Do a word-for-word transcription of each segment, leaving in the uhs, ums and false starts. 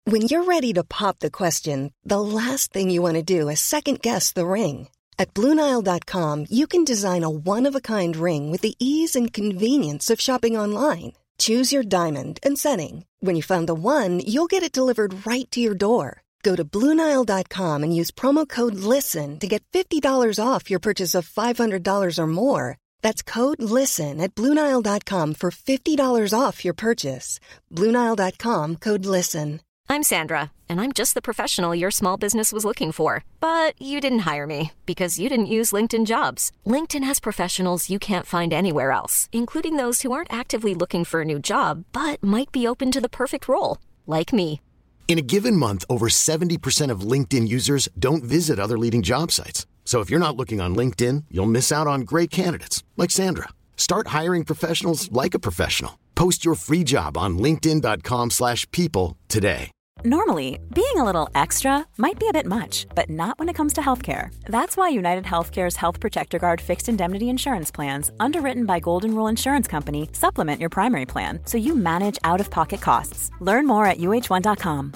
When you're ready to pop the question, the last thing you want to do is second-guess the ring. At Blue Nile dot com, you can design a one-of-a-kind ring with the ease and convenience of shopping online. Choose your diamond and setting. When you find the one, you'll get it delivered right to your door. Go to Blue Nile dot com and use promo code LISTEN to get fifty dollars off your purchase of five hundred dollars or more. That's code LISTEN at Blue Nile dot com for fifty dollars off your purchase. Blue Nile dot com, code LISTEN. I'm Sandra, and I'm just the professional your small business was looking for. But you didn't hire me because you didn't use LinkedIn Jobs. LinkedIn has professionals you can't find anywhere else, including those who aren't actively looking for a new job, but might be open to the perfect role, like me. In a given month, over seventy percent of LinkedIn users don't visit other leading job sites. So if you're not looking on LinkedIn, you'll miss out on great candidates, like Sandra. Start hiring professionals like a professional. Post your free job on linkedin dot com slash people today. Normally, being a little extra might be a bit much, but not when it comes to healthcare. That's why United Healthcare's Health Protector Guard fixed indemnity insurance plans, underwritten by Golden Rule Insurance Company, supplement your primary plan so you manage out-of-pocket costs. Learn more at u h one dot com.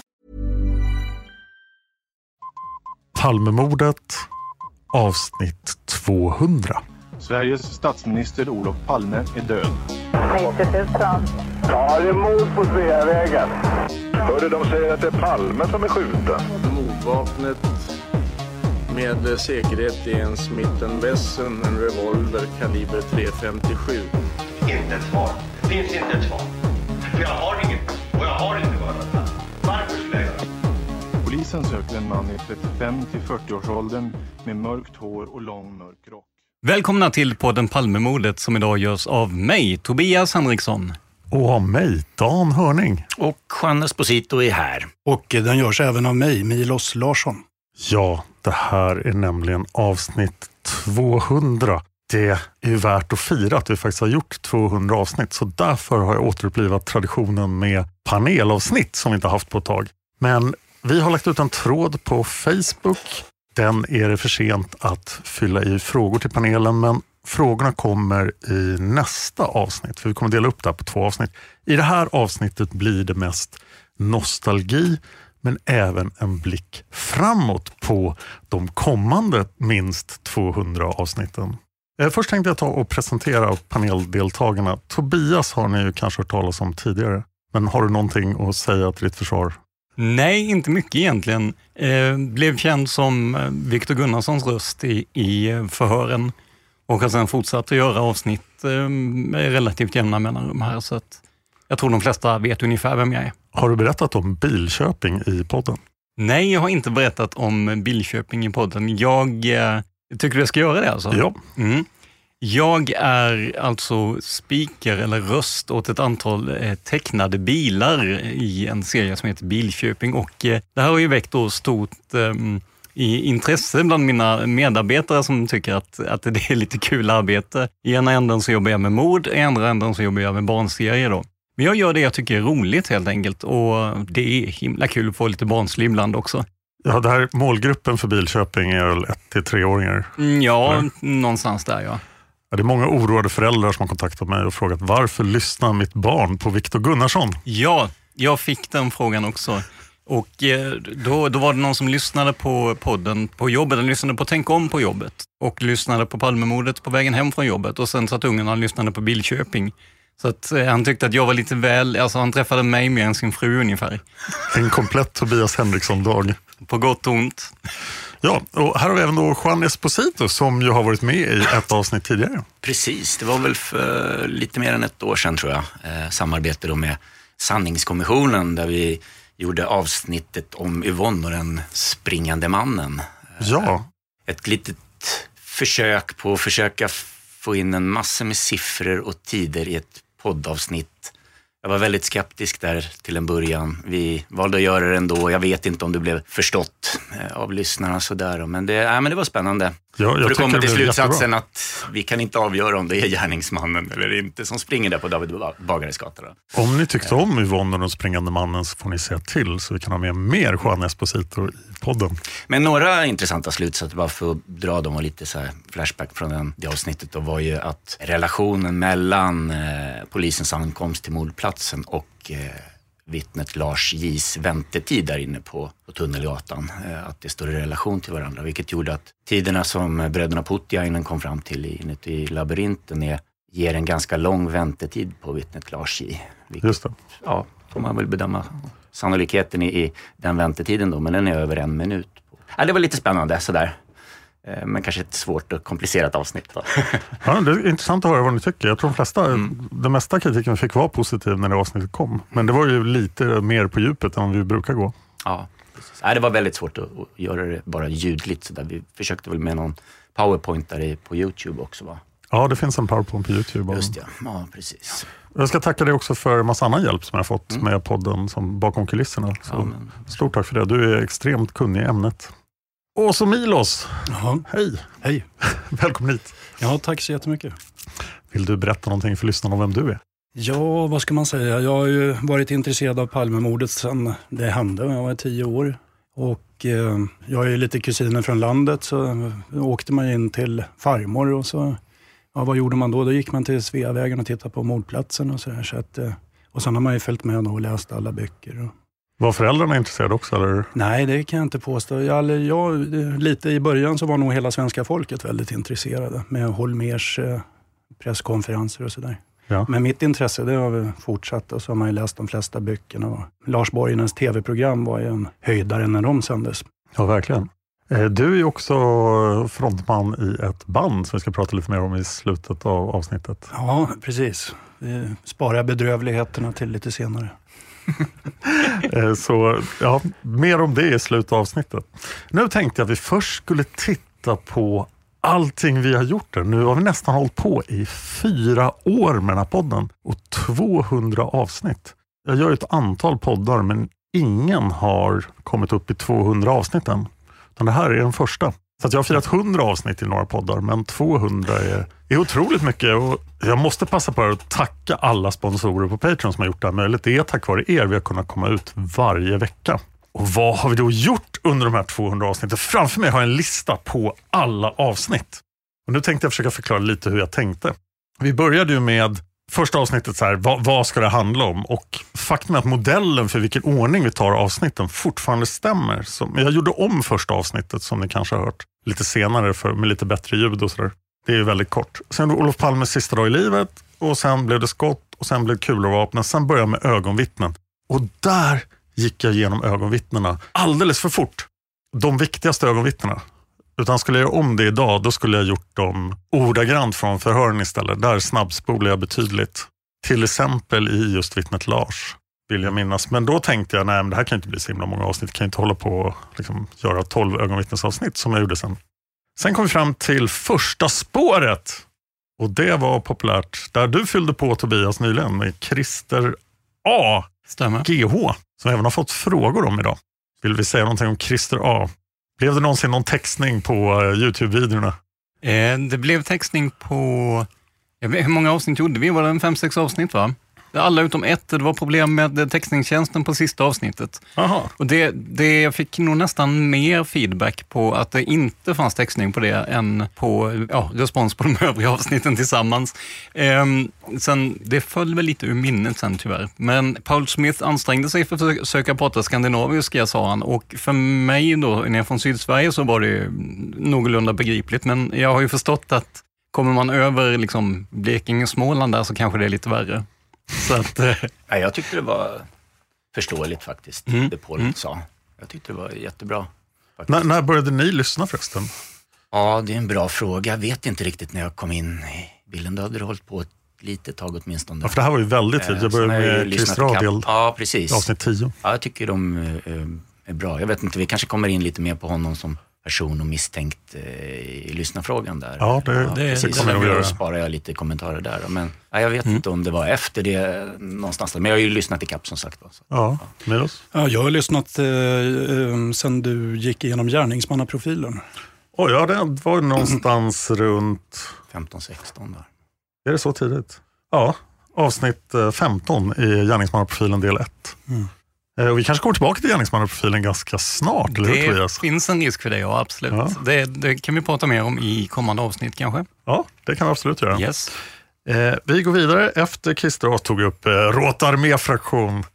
Palmemordet, avsnitt tvåhundra. Sveriges statsminister Olof Palme är död. nittio tusen. Ja, det är mord på Sveavägen. Hörde de säger att det är Palme som är skjuten. Mordvapnet med säkerhet är en Smith and Wesson, en revolver kaliber tre femtiosju. Inte ett svar. Det finns inte ett svar. För jag har inget. Och jag har inte varit. Varför skulle jag göra? Polisen söker en man i trettiofem till fyrtio-årsåldern med mörkt hår och lång mörk rock. Välkomna till podden Palmemordet som idag görs av mig, Tobias Henriksson. Och av mig, Dan Hörning. Och Juan Esposito är här. Och den görs även av mig, Milos Larsson. Ja, det här är nämligen avsnitt tvåhundra. Det är ju värt att fira att vi faktiskt har gjort tvåhundra avsnitt. Så därför har jag återupplivat traditionen med panelavsnitt som vi inte haft på ett tag. Men vi har lagt ut en tråd på Facebook. Den är det för sent att fylla i frågor till panelen, men frågorna kommer i nästa avsnitt. För vi kommer dela upp det här på två avsnitt. I det här avsnittet blir det mest nostalgi, men även en blick framåt på de kommande minst tvåhundra avsnitten. Först tänkte jag ta och presentera paneldeltagarna. Tobias har ni ju kanske hört talas om tidigare. Men har du någonting att säga till ditt försvar? Nej, inte mycket egentligen. Eh, blev känd som Viktor Gunnarssons röst i, i förhören. Och har sedan fortsatt att göra avsnitt eh, med relativt jämna mellanrum här. Så att jag tror de flesta vet ungefär vem jag är. Har du berättat om Bilköping i podden? Nej, jag har inte berättat om Bilköping i podden. Jag eh, tycker du ska göra det alltså? Ja. Mm. Jag är alltså speaker eller röst åt ett antal eh, tecknade bilar i en serie som heter Bilköping. Och eh, det här har ju väckt då stort eh, i intresse bland mina medarbetare som tycker att, att det är lite kul arbete. I ena änden så jobbar jag med mord, i andra änden så jobbar jag med barnserier då. Men jag gör det jag tycker är roligt helt enkelt, och det är himla kul att få lite barnslig ibland också. Ja, det här målgruppen för Bilköping är väl ett till treåringar? Mm, ja, eller? Någonstans där, ja. Ja. Det är många oroade föräldrar som har kontaktat mig och frågat varför lyssnar mitt barn på Viktor Gunnarsson? Ja, jag fick den frågan också. Och eh, då, då var det någon som lyssnade på podden på jobbet, eller lyssnade på Tänk om på jobbet. Och lyssnade på Palmemordet på vägen hem från jobbet. Och sen satt ungen och lyssnade på Bilköping. Så att eh, han tyckte att jag var lite väl, alltså han träffade mig mer än sin fru ungefär. En komplett Tobias Henriksson-dag. På gott och ont. Ja, och här har vi även då Juan Esposito som ju har varit med i ett avsnitt tidigare. Precis, det var väl för lite mer än ett år sedan tror jag. Eh, samarbete då med Sanningskommissionen där vi gjorde avsnittet om Yvonne och den springande mannen. Ja. Ett litet försök på att försöka få in en massa med siffror och tider i ett poddavsnitt. Jag var väldigt skeptisk där till en början. Vi valde att göra det ändå. Jag vet inte om det blev förstått av lyssnarna sådär. Men det, äh, men det var spännande. Ja, För det kommer till slutsatsen jättebra. Att vi kan inte avgöra om det är gärningsmannen eller inte som springer där på David Bagares gata. Då. Om ni tyckte om Yvonne och den springande mannen så får ni säga till så vi kan ha med mer Juan Esposito i podden. Men några intressanta slutsatser bara för att dra dem och lite så här flashback från den, det avsnittet då var ju att relationen mellan eh, polisens ankomst till mordplatsen och eh, vittnet Lars J's väntetid där inne på, på Tunnelgatan. Eh, att det står i relation till varandra, vilket gjorde att tiderna som bröderna Putiainen kom fram till inuti i labyrinten är, ger en ganska lång väntetid på vittnet Lars J. Vilket, Just det. Ja, får man väl bedöma sannolikheten i, i den väntetiden då, men den är över en minut. Ja, det var lite spännande sådär. Men kanske ett svårt och komplicerat avsnitt. Då. Ja, det är intressant att höra vad ni tycker. Jag tror de flesta, mm. den mesta kritiken vi fick var positiv när det avsnittet kom. Men det var ju lite mer på djupet än vi brukar gå. Ja, precis. Ja, det var väldigt svårt att, att göra det bara ljudligt. Så där. Vi försökte väl med någon PowerPoint där på YouTube också, va? Ja, det finns en PowerPoint på YouTube. Just det, ja, precis. Jag ska tacka dig också för en massa annan hjälp som jag har fått mm. med podden som bakom kulisserna. Så ja, men... Stort tack för det. Du är extremt kunnig i ämnet. Och så Milos. Jaha. Hej. Hej. Välkommen hit. Ja, tack så jättemycket. Vill du berätta någonting för lyssnarna om vem du är? Ja, vad ska man säga? Jag har ju varit intresserad av Palmemordet sedan det hände. Jag var tio år. Och eh, jag är lite kusinen från landet, så åkte man in till farmor och så, ja, vad gjorde man då? Då gick man till Sveavägen och tittade på mordplatsen och sådär. Så att, eh, och sen har man ju följt med och läst alla böcker. Och... Var föräldrarna intresserade också, eller? Nej, det kan jag inte påstå. Jag, jag, lite i början så var nog hela svenska folket väldigt intresserade med Holmers eh, presskonferenser och sådär. Ja. Men mitt intresse, det har fortsatt, och så har man ju läst de flesta böckerna. Och Lars Borgenens tv-program var ju en höjdare när de sändes. Ja, verkligen. Du är ju också frontman i ett band som vi ska prata lite mer om i slutet av avsnittet. Ja, precis. Vi sparar bedrövligheterna till lite senare. Så ja, mer om det i slutet av avsnittet. Nu tänkte jag att vi först skulle titta på allting vi har gjort där. Nu har vi nästan hållit på i fyra år med den här podden och tvåhundra avsnitt. Jag gör ett antal poddar, men ingen har kommit upp i tvåhundra avsnitt än. Utan det här är den första. Så att jag har firat hundra avsnitt i några poddar, men tvåhundra är, är otroligt mycket. Och jag måste passa på att tacka alla sponsorer på Patreon som har gjort det här möjligt. Det är tack vare er vi har kunnat komma ut varje vecka. Och vad har vi då gjort under de här tvåhundra avsnitten? Framför mig har jag en lista på alla avsnitt. Och nu tänkte jag försöka förklara lite hur jag tänkte. Vi började ju med första avsnittet så här, vad, vad ska det handla om? Och faktum är att modellen för vilken ordning vi tar avsnitten fortfarande stämmer. Så jag gjorde om första avsnittet som ni kanske har hört lite senare för, med lite bättre ljud och sådär. Det är ju väldigt kort. Sen var Olof Palmes sista dag i livet och sen blev det skott och sen blev det kulorvapnen. Sen började jag med ögonvittnen. Och där gick jag igenom ögonvittnena alldeles för fort. De viktigaste ögonvittnena. Utan skulle jag göra om det idag, då skulle jag gjort dem ordagrant från förhören istället. Där snabbspolar jag betydligt. Till exempel i just vittnet Lars, vill jag minnas. Men då tänkte jag, nej men det här kan inte bli så himla många avsnitt. Jag kan inte hålla på och liksom göra tolv ögonvittnesavsnitt som jag gjorde sen. Sen kom vi fram till första spåret. Och det var populärt. Där du fyllde på, Tobias, nyligen med Christer A. Stämmer. G H. Som även har fått frågor om idag. Vill vi säga någonting om Christer A? Blev det någonsin någon textning på YouTube-videorna? Eh, det blev textning på... Jag vet, hur många avsnitt gjorde vi? Var det en fem, sex avsnitt, va? Alla utom ett. Det var problem med textningstjänsten på sista avsnittet. Aha. Och det, det jag fick nog nästan mer feedback på att det inte fanns textning på det än på ja, respons på de övriga avsnitten tillsammans. Ehm, sen, det föll väl lite ur minnet sen tyvärr. Men Paul Smith ansträngde sig för att försöka prata skandinaviska, sa han. Och för mig då, när jag från Sydsverige, så var det någorlunda begripligt. Men jag har ju förstått att kommer man över liksom Blekinge och Småland där, så kanske det är lite värre. Så att, eh. ja, jag tyckte det var förståeligt faktiskt, mm. det Paul mm. sa. Jag tyckte det var jättebra. N- när började ni lyssna förresten? Ja, det är en bra fråga. Jag vet inte riktigt när jag kom in i bilden. Då hade det hållit på ett litet tag åtminstone. Ja, för det här var ju väldigt tid. Jag började med Chris Radiel. Ja, precis. Avsnitt tio. Ja, jag tycker de är bra. Jag vet inte, vi kanske kommer in lite mer på honom som person och misstänkt eh, i lyssnafrågan där. Ja, det, ja, det, precis. det kommer jag att göra. Då sparar jag lite kommentarer där. Men ja, jag vet mm. inte om det var efter det någonstans. Men jag har ju lyssnat i kapp som sagt. Så. Ja, med oss. Ja, jag har lyssnat eh, eh, sen du gick igenom gärningsmannaprofilen. Oj, ja, det var någonstans runt... femton sexton där. Är det så tidigt? Ja, avsnitt femton i gärningsmannaprofilen del ett. Mm. Och vi kanske kommer tillbaka till gärningsmannaprofilen ganska snart. Eller det hur, finns en risk för det, ja, absolut. Ja. Det, det kan vi prata mer om i kommande avsnitt kanske. Ja, det kan vi absolut göra. Yes. Eh, vi går vidare efter Christer A tog upp eh, Råta arméfraktion.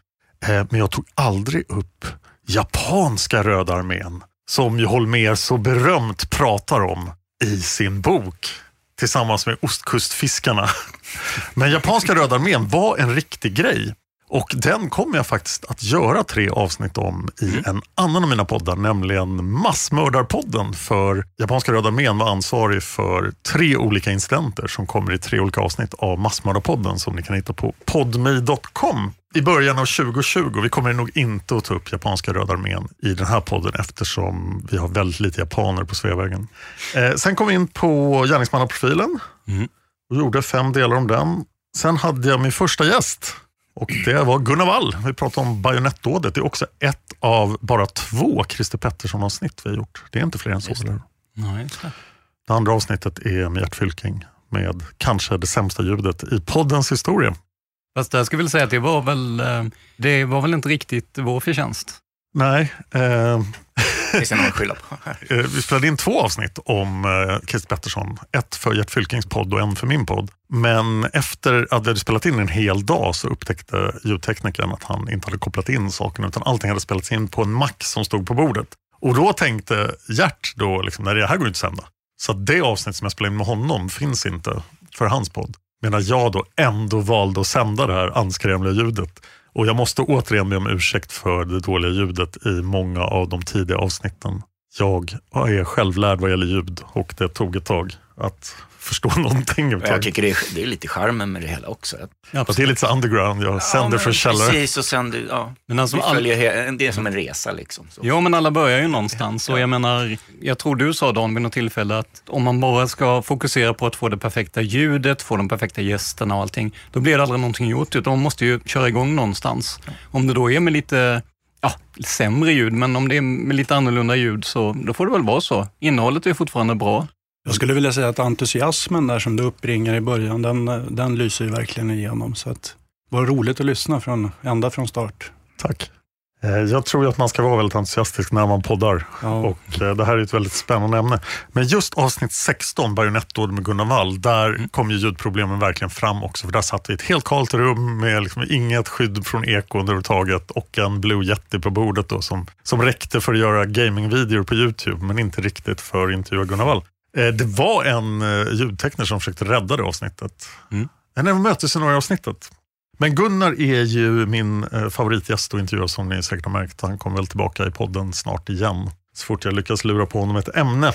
Eh, men jag tog aldrig upp japanska Röda armén, som ju Holmér så berömt pratar om i sin bok tillsammans med Ostkustfiskarna. Men japanska Röda armén var en riktig grej. Och den kommer jag faktiskt att göra tre avsnitt om i mm. en annan av mina poddar, nämligen Massmördarpodden. För japanska Röda armén var ansvarig för tre olika incidenter som kommer i tre olika avsnitt av Massmördarpodden som ni kan hitta på podme dot com i början av tjugo tjugo. Vi kommer nog inte att ta upp japanska Röda armén i den här podden eftersom vi har väldigt lite japaner på Sveavägen. Eh, sen kom vi in på gärningsmannaprofilen mm. och gjorde fem delar om den. Sen hade jag min första gäst. Och det var Gunnar Wall. Vi pratade om bajonettdådet. Det är också ett av bara två Christer Pettersson-avsnitt vi har gjort. Det är inte fler än så. Det. Nej, det. det andra avsnittet är med Gert Fylking med kanske det sämsta ljudet i poddens historia. Fast jag skulle vilja säga att det var väl, det var väl inte riktigt vår förtjänst. Nej. Eh, det är någon skylla på. Vi spelade in två avsnitt om eh, Christer Pettersson. Ett för Gert Fylkings podd och en för min podd. Men efter att vi hade spelat in en hel dag så upptäckte ljudteknikern att han inte hade kopplat in sakerna utan allting hade spelats in på en Mac som stod på bordet. Och då tänkte Gert då, liksom, när det här går inte att sända. Så att det avsnitt som jag spelade in med honom finns inte för hans podd. Medan jag då ändå valde att sända det här anskrämliga ljudet. Och jag måste återigen be om ursäkt för det dåliga ljudet i många av de tidiga avsnitten. Jag är självlärd vad gäller ljud och det tog ett tag att förstå någonting. Jag tycker det är, det är lite charmen med det hela också. Ja, det är lite så underground, jag sänder ja, från källare. Precis, och sänder, ja. Men alltså, all... följer, det är som en resa liksom. Så. Ja, men alla börjar ju någonstans. Och jag menar, jag tror du sa Dan vid något tillfälle att om man bara ska fokusera på att få det perfekta ljudet, få de perfekta gästerna och allting, då blir det aldrig någonting gjort. Utan man måste ju köra igång någonstans. Om det då är med lite... Ja, sämre ljud, men om det är med lite annorlunda ljud så då får det väl vara så. Innehållet är fortfarande bra. Jag skulle vilja säga att entusiasmen där som du uppringar i början, den, den lyser ju verkligen igenom. Så att det var roligt att lyssna från, ända från start. Tack. Jag tror att man ska vara väldigt entusiastisk när man poddar. Ja. Och det här är ett väldigt spännande ämne. Men just avsnitt sexton, bajonettdåd med Gunnar Wall, där mm. kom ju ljudproblemen verkligen fram också. För där satt vi i ett helt kallt rum med liksom inget skydd från ekon överhuvudtaget och en Blue Yeti på bordet då, som, som räckte för att göra gamingvideor på YouTube men inte riktigt för att intervjua Gunnar Wall. Det var en ljudtekniker som försökte rädda det avsnittet. Mm. En mötes i några avsnittet. Men Gunnar är ju min eh, favoritgäst och intervjuare som ni säkert har märkt. Han kommer väl tillbaka i podden snart igen. Så fort jag lyckas lura på honom ett ämne.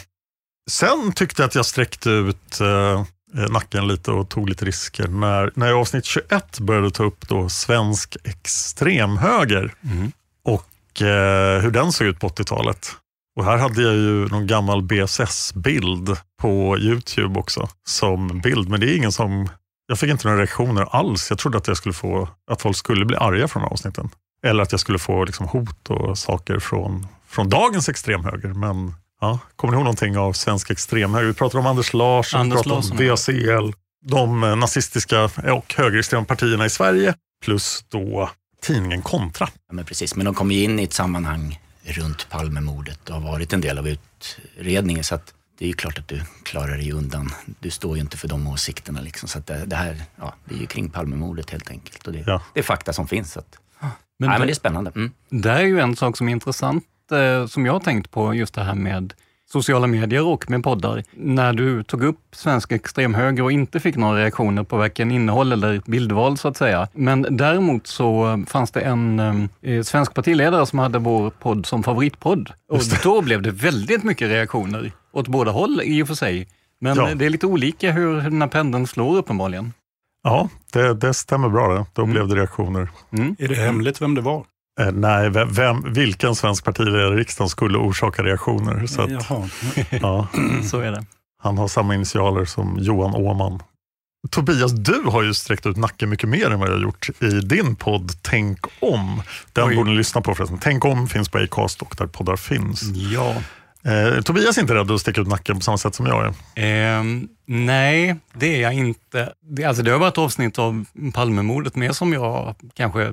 Sen tyckte jag att jag sträckte ut eh, nacken lite och tog lite risker. När, när jag i avsnitt tjugoett började ta upp då svensk extremhöger. Mm. Och eh, hur den såg ut på åttiotalet. Och här hade jag ju någon gammal B S S-bild på YouTube också som bild. Men det är ingen som... Jag fick inte några reaktioner alls. Jag trodde att jag skulle få att folk skulle bli arga från avsnitten. Eller att jag skulle få liksom hot och saker från, från dagens extremhöger. Men ja, kommer ni ihåg någonting av svensk extremhöger? Vi pratar om Anders Larsson, Anders vi pratar Larsson, om V C L. De nazistiska och högerextrema partierna i Sverige. Plus då tidningen Kontra. Ja, men precis, men de kom ju in i ett sammanhang runt Palmemordet och har varit en del av utredningen. Så att det är ju klart att du klarar dig undan. Du står ju inte för de åsikterna liksom. Så att det, det här, ja, det är ju kring Palmemordet helt enkelt. Och det, ja. det är fakta som finns. Så att, men, nej, det, men det är spännande. Mm. Det är ju en sak som är intressant eh, som jag har tänkt på just det här med sociala medier och med poddar. När du tog upp svensk extremhöger och inte fick några reaktioner på varken innehåll eller bildval så att säga. Men däremot så fanns det en eh, svensk partiledare som hade vår podd som favoritpodd. Och då blev det väldigt mycket reaktioner. Åt båda håll i och för sig. Men ja. det är lite olika hur den här pendeln slår uppenbarligen. Ja, det, det stämmer bra det. Då mm. blev det reaktioner. Mm. Är det hemligt vem det var? Eh, nej, vem, vilken svensk partiledare i riksdagen skulle orsaka reaktioner? Så att, Jaha. ja, så är det. Han har samma initialer som Johan Åman. Tobias, du har ju sträckt ut nacken mycket mer än vad jag har gjort i din podd Tänk om. Den Oj. borde ni lyssna på förresten. Tänk om finns på Acast och där poddar finns. Ja. Eh, Tobias är inte rädd att sticka ut nacken på samma sätt som jag är. Eh, nej, det är jag inte. Det, alltså det har varit avsnitt av Palmemordet mer som jag kanske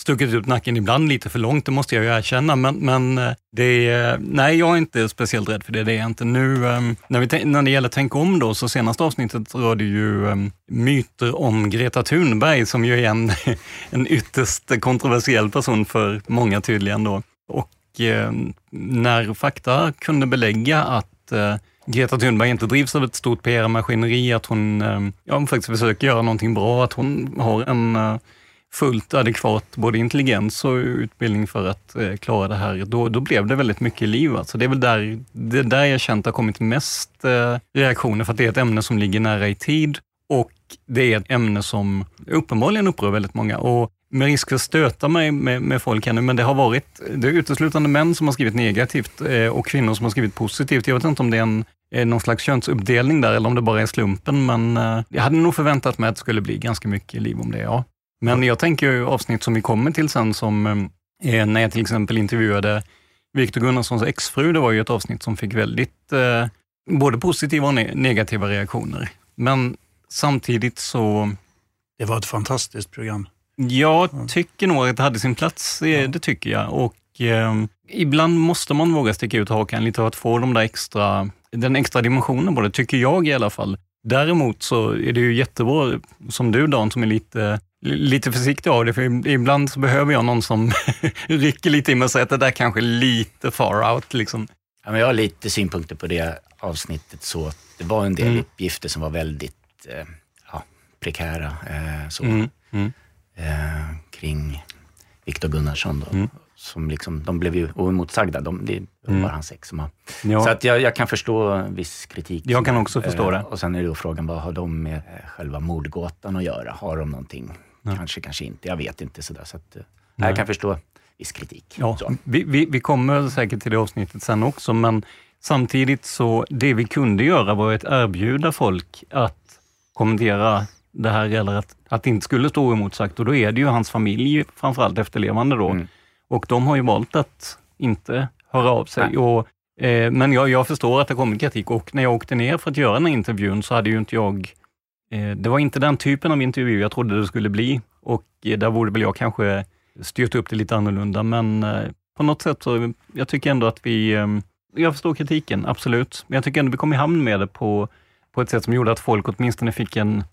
stuckit ut nacken ibland lite för långt, det måste jag ju erkänna. Men, men det, nej, jag är inte speciellt rädd för det. Det är inte nu. När, vi, när det gäller Tänk om då, så senaste avsnittet rörde ju um, myter om Greta Thunberg, som ju är en, en ytterst kontroversiell person för många tydligen då. Och eh, när fakta kunde belägga att eh, Greta Thunberg inte drivs av ett stort P R-maskineri, att hon, eh, ja, hon faktiskt försöker göra någonting bra, att hon har en eh, fullt adekvat både intelligens och utbildning för att eh, klara det här, då, då blev det väldigt mycket liv. Alltså det är väl där, det är där jag känt har kommit mest eh, reaktioner, för att det är ett ämne som ligger nära i tid och det är ett ämne som uppenbarligen upprör väldigt många. Och med risk för att stöta mig med, med folk här nu, men det har varit, det är uteslutande män som har skrivit negativt eh, och kvinnor som har skrivit positivt. Jag vet inte om det är en, eh, någon slags könsuppdelning där eller om det bara är slumpen, men eh, jag hade nog förväntat mig att det skulle bli ganska mycket liv om det, ja. Men jag tänker ju avsnitt som vi kommer till sen, som eh, när jag till exempel intervjuade Victor Gunnarssons exfru, det var ju ett avsnitt som fick väldigt eh, både positiva och ne- negativa reaktioner. Men samtidigt så... Det var ett fantastiskt program. Jag tycker nog att det hade sin plats, det, det tycker jag. Och eh, ibland måste man våga sticka ut hakan lite för att få de där extra, den extra dimensionen på det, tycker jag i alla fall. Däremot så är det ju jättebra, som du Dan, som är lite, lite försiktig av det, för ibland så behöver jag någon som rycker lite i mig och säger att det där kanske är lite far out liksom. Ja, men jag har lite synpunkter på det avsnittet, så det var en del mm. uppgifter som var väldigt eh, ja, prekära eh, så. Mm. Mm. Eh, kring Victor Gunnarsson då, mm. som liksom, de blev ju oemotsagda, de, det var mm. hans ex som har. Ja. Så att jag, jag kan förstå viss kritik. Jag kan också förstå det. Eh, och sen är då frågan, vad har de med själva mordgåtan att göra? Har de någonting? Ja. Kanske, kanske inte, jag vet inte sådär. Så att, eh, jag kan förstå viss kritik. Ja. Vi, vi, vi kommer säkert till det avsnittet sen också, men samtidigt så, det vi kunde göra var att erbjuda folk att kommentera det här, eller att, att det inte skulle stå emotsagt, och då är det ju hans familj, framförallt efterlevande då. Mm. Och de har ju valt att inte höra av sig. Och, eh, men jag, jag förstår att det kommer kritik, och när jag åkte ner för att göra den här intervjun så hade ju inte jag, eh, det var inte den typen av intervju jag trodde det skulle bli, och eh, där borde väl jag kanske styrt upp det lite annorlunda, men eh, på något sätt så, jag tycker ändå att vi, eh, jag förstår kritiken, absolut, men jag tycker ändå vi kom i hamn med det på, på ett sätt som gjorde att folk åtminstone fick en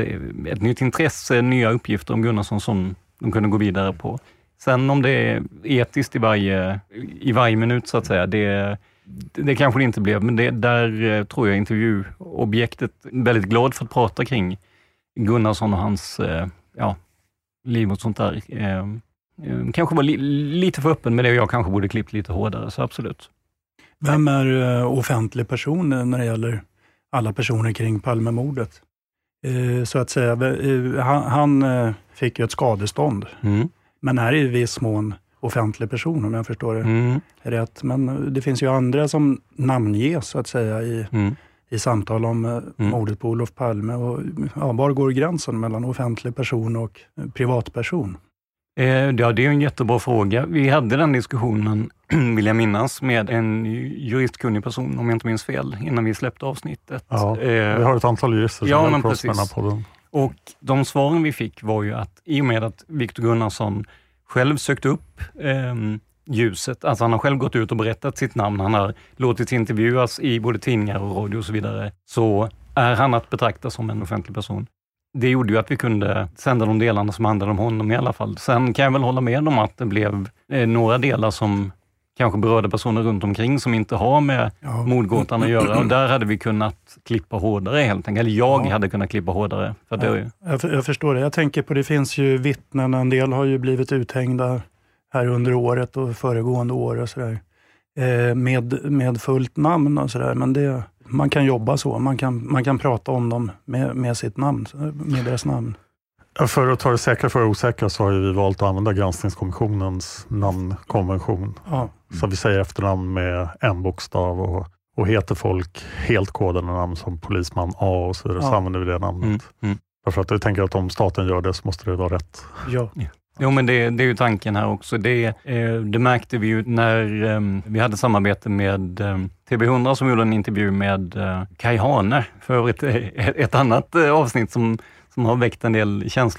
ett nytt intresse, nya uppgifter om Gunnarsson som de kunde gå vidare på. Sen om det är etiskt i varje, i varje minut så att säga, det, det kanske det inte blev, men det, där tror jag intervjuobjektet är väldigt glad för att prata kring Gunnarsson och hans ja, liv och sånt där. Kanske var li, lite för öppen med det, och jag kanske borde klippt lite hårdare, så absolut. Vem är offentlig person när det gäller alla personer kring Palmemordet? Så att säga, han, han fick ju ett skadestånd, mm. men är i viss mån offentlig person, om jag förstår det mm. rätt. Men det finns ju andra som namnges så att säga i, mm. i samtal om mm. mordet på Olof Palme. Och, ja, var går gränsen mellan offentlig person och privatperson? Eh, ja, det är en jättebra fråga. Vi hade den diskussionen, vill jag minnas, med en juristkunnig person, om jag inte minns fel, innan vi släppte avsnittet. Ja, eh, vi har ett antal jurister som ja, har men precis. Med den här podden. Och de svaren vi fick var ju att i och med att Victor Gunnarsson själv sökt upp eh, ljuset, alltså han har själv gått ut och berättat sitt namn, han har låtit intervjuas i både tidningar och radio och så vidare, så är han att betrakta som en offentlig person. Det gjorde ju att vi kunde sända de delarna som handlade om honom i alla fall. Sen kan jag väl hålla med om att det blev eh, några delar som kanske berörde personer runt omkring som inte har med ja. mordgåtan att göra. Och där hade vi kunnat klippa hårdare helt enkelt. Eller jag ja. hade kunnat klippa hårdare. För det ja, ju... jag, jag förstår det. Jag tänker på, det finns ju vittnen. En del har ju blivit uthängda här under året och föregående år och sådär. Eh, med, med fullt namn och sådär. Men det, man kan jobba så. Man kan, man kan prata om dem med, med sitt namn, med deras namn. För att ta det säkra för det osäkra så har vi valt att använda granskningskommissionens namnkonvention. Ja. Så vi säger efternamn med en bokstav och, och heter folk helt kodade namn som polisman A och så vidare, ja. så använder vi det namnet. Mm. Mm. Därför att jag tänker att om staten gör det så måste det vara rätt. Ja. Ja. Jo, men det, det är ju tanken här också. Det, eh, det märkte vi ju när eh, vi hade samarbete med eh, T V hundra som gjorde en intervju med eh, Kai Hane för ett, ett, ett annat eh, avsnitt som, som har väckt en del känslor.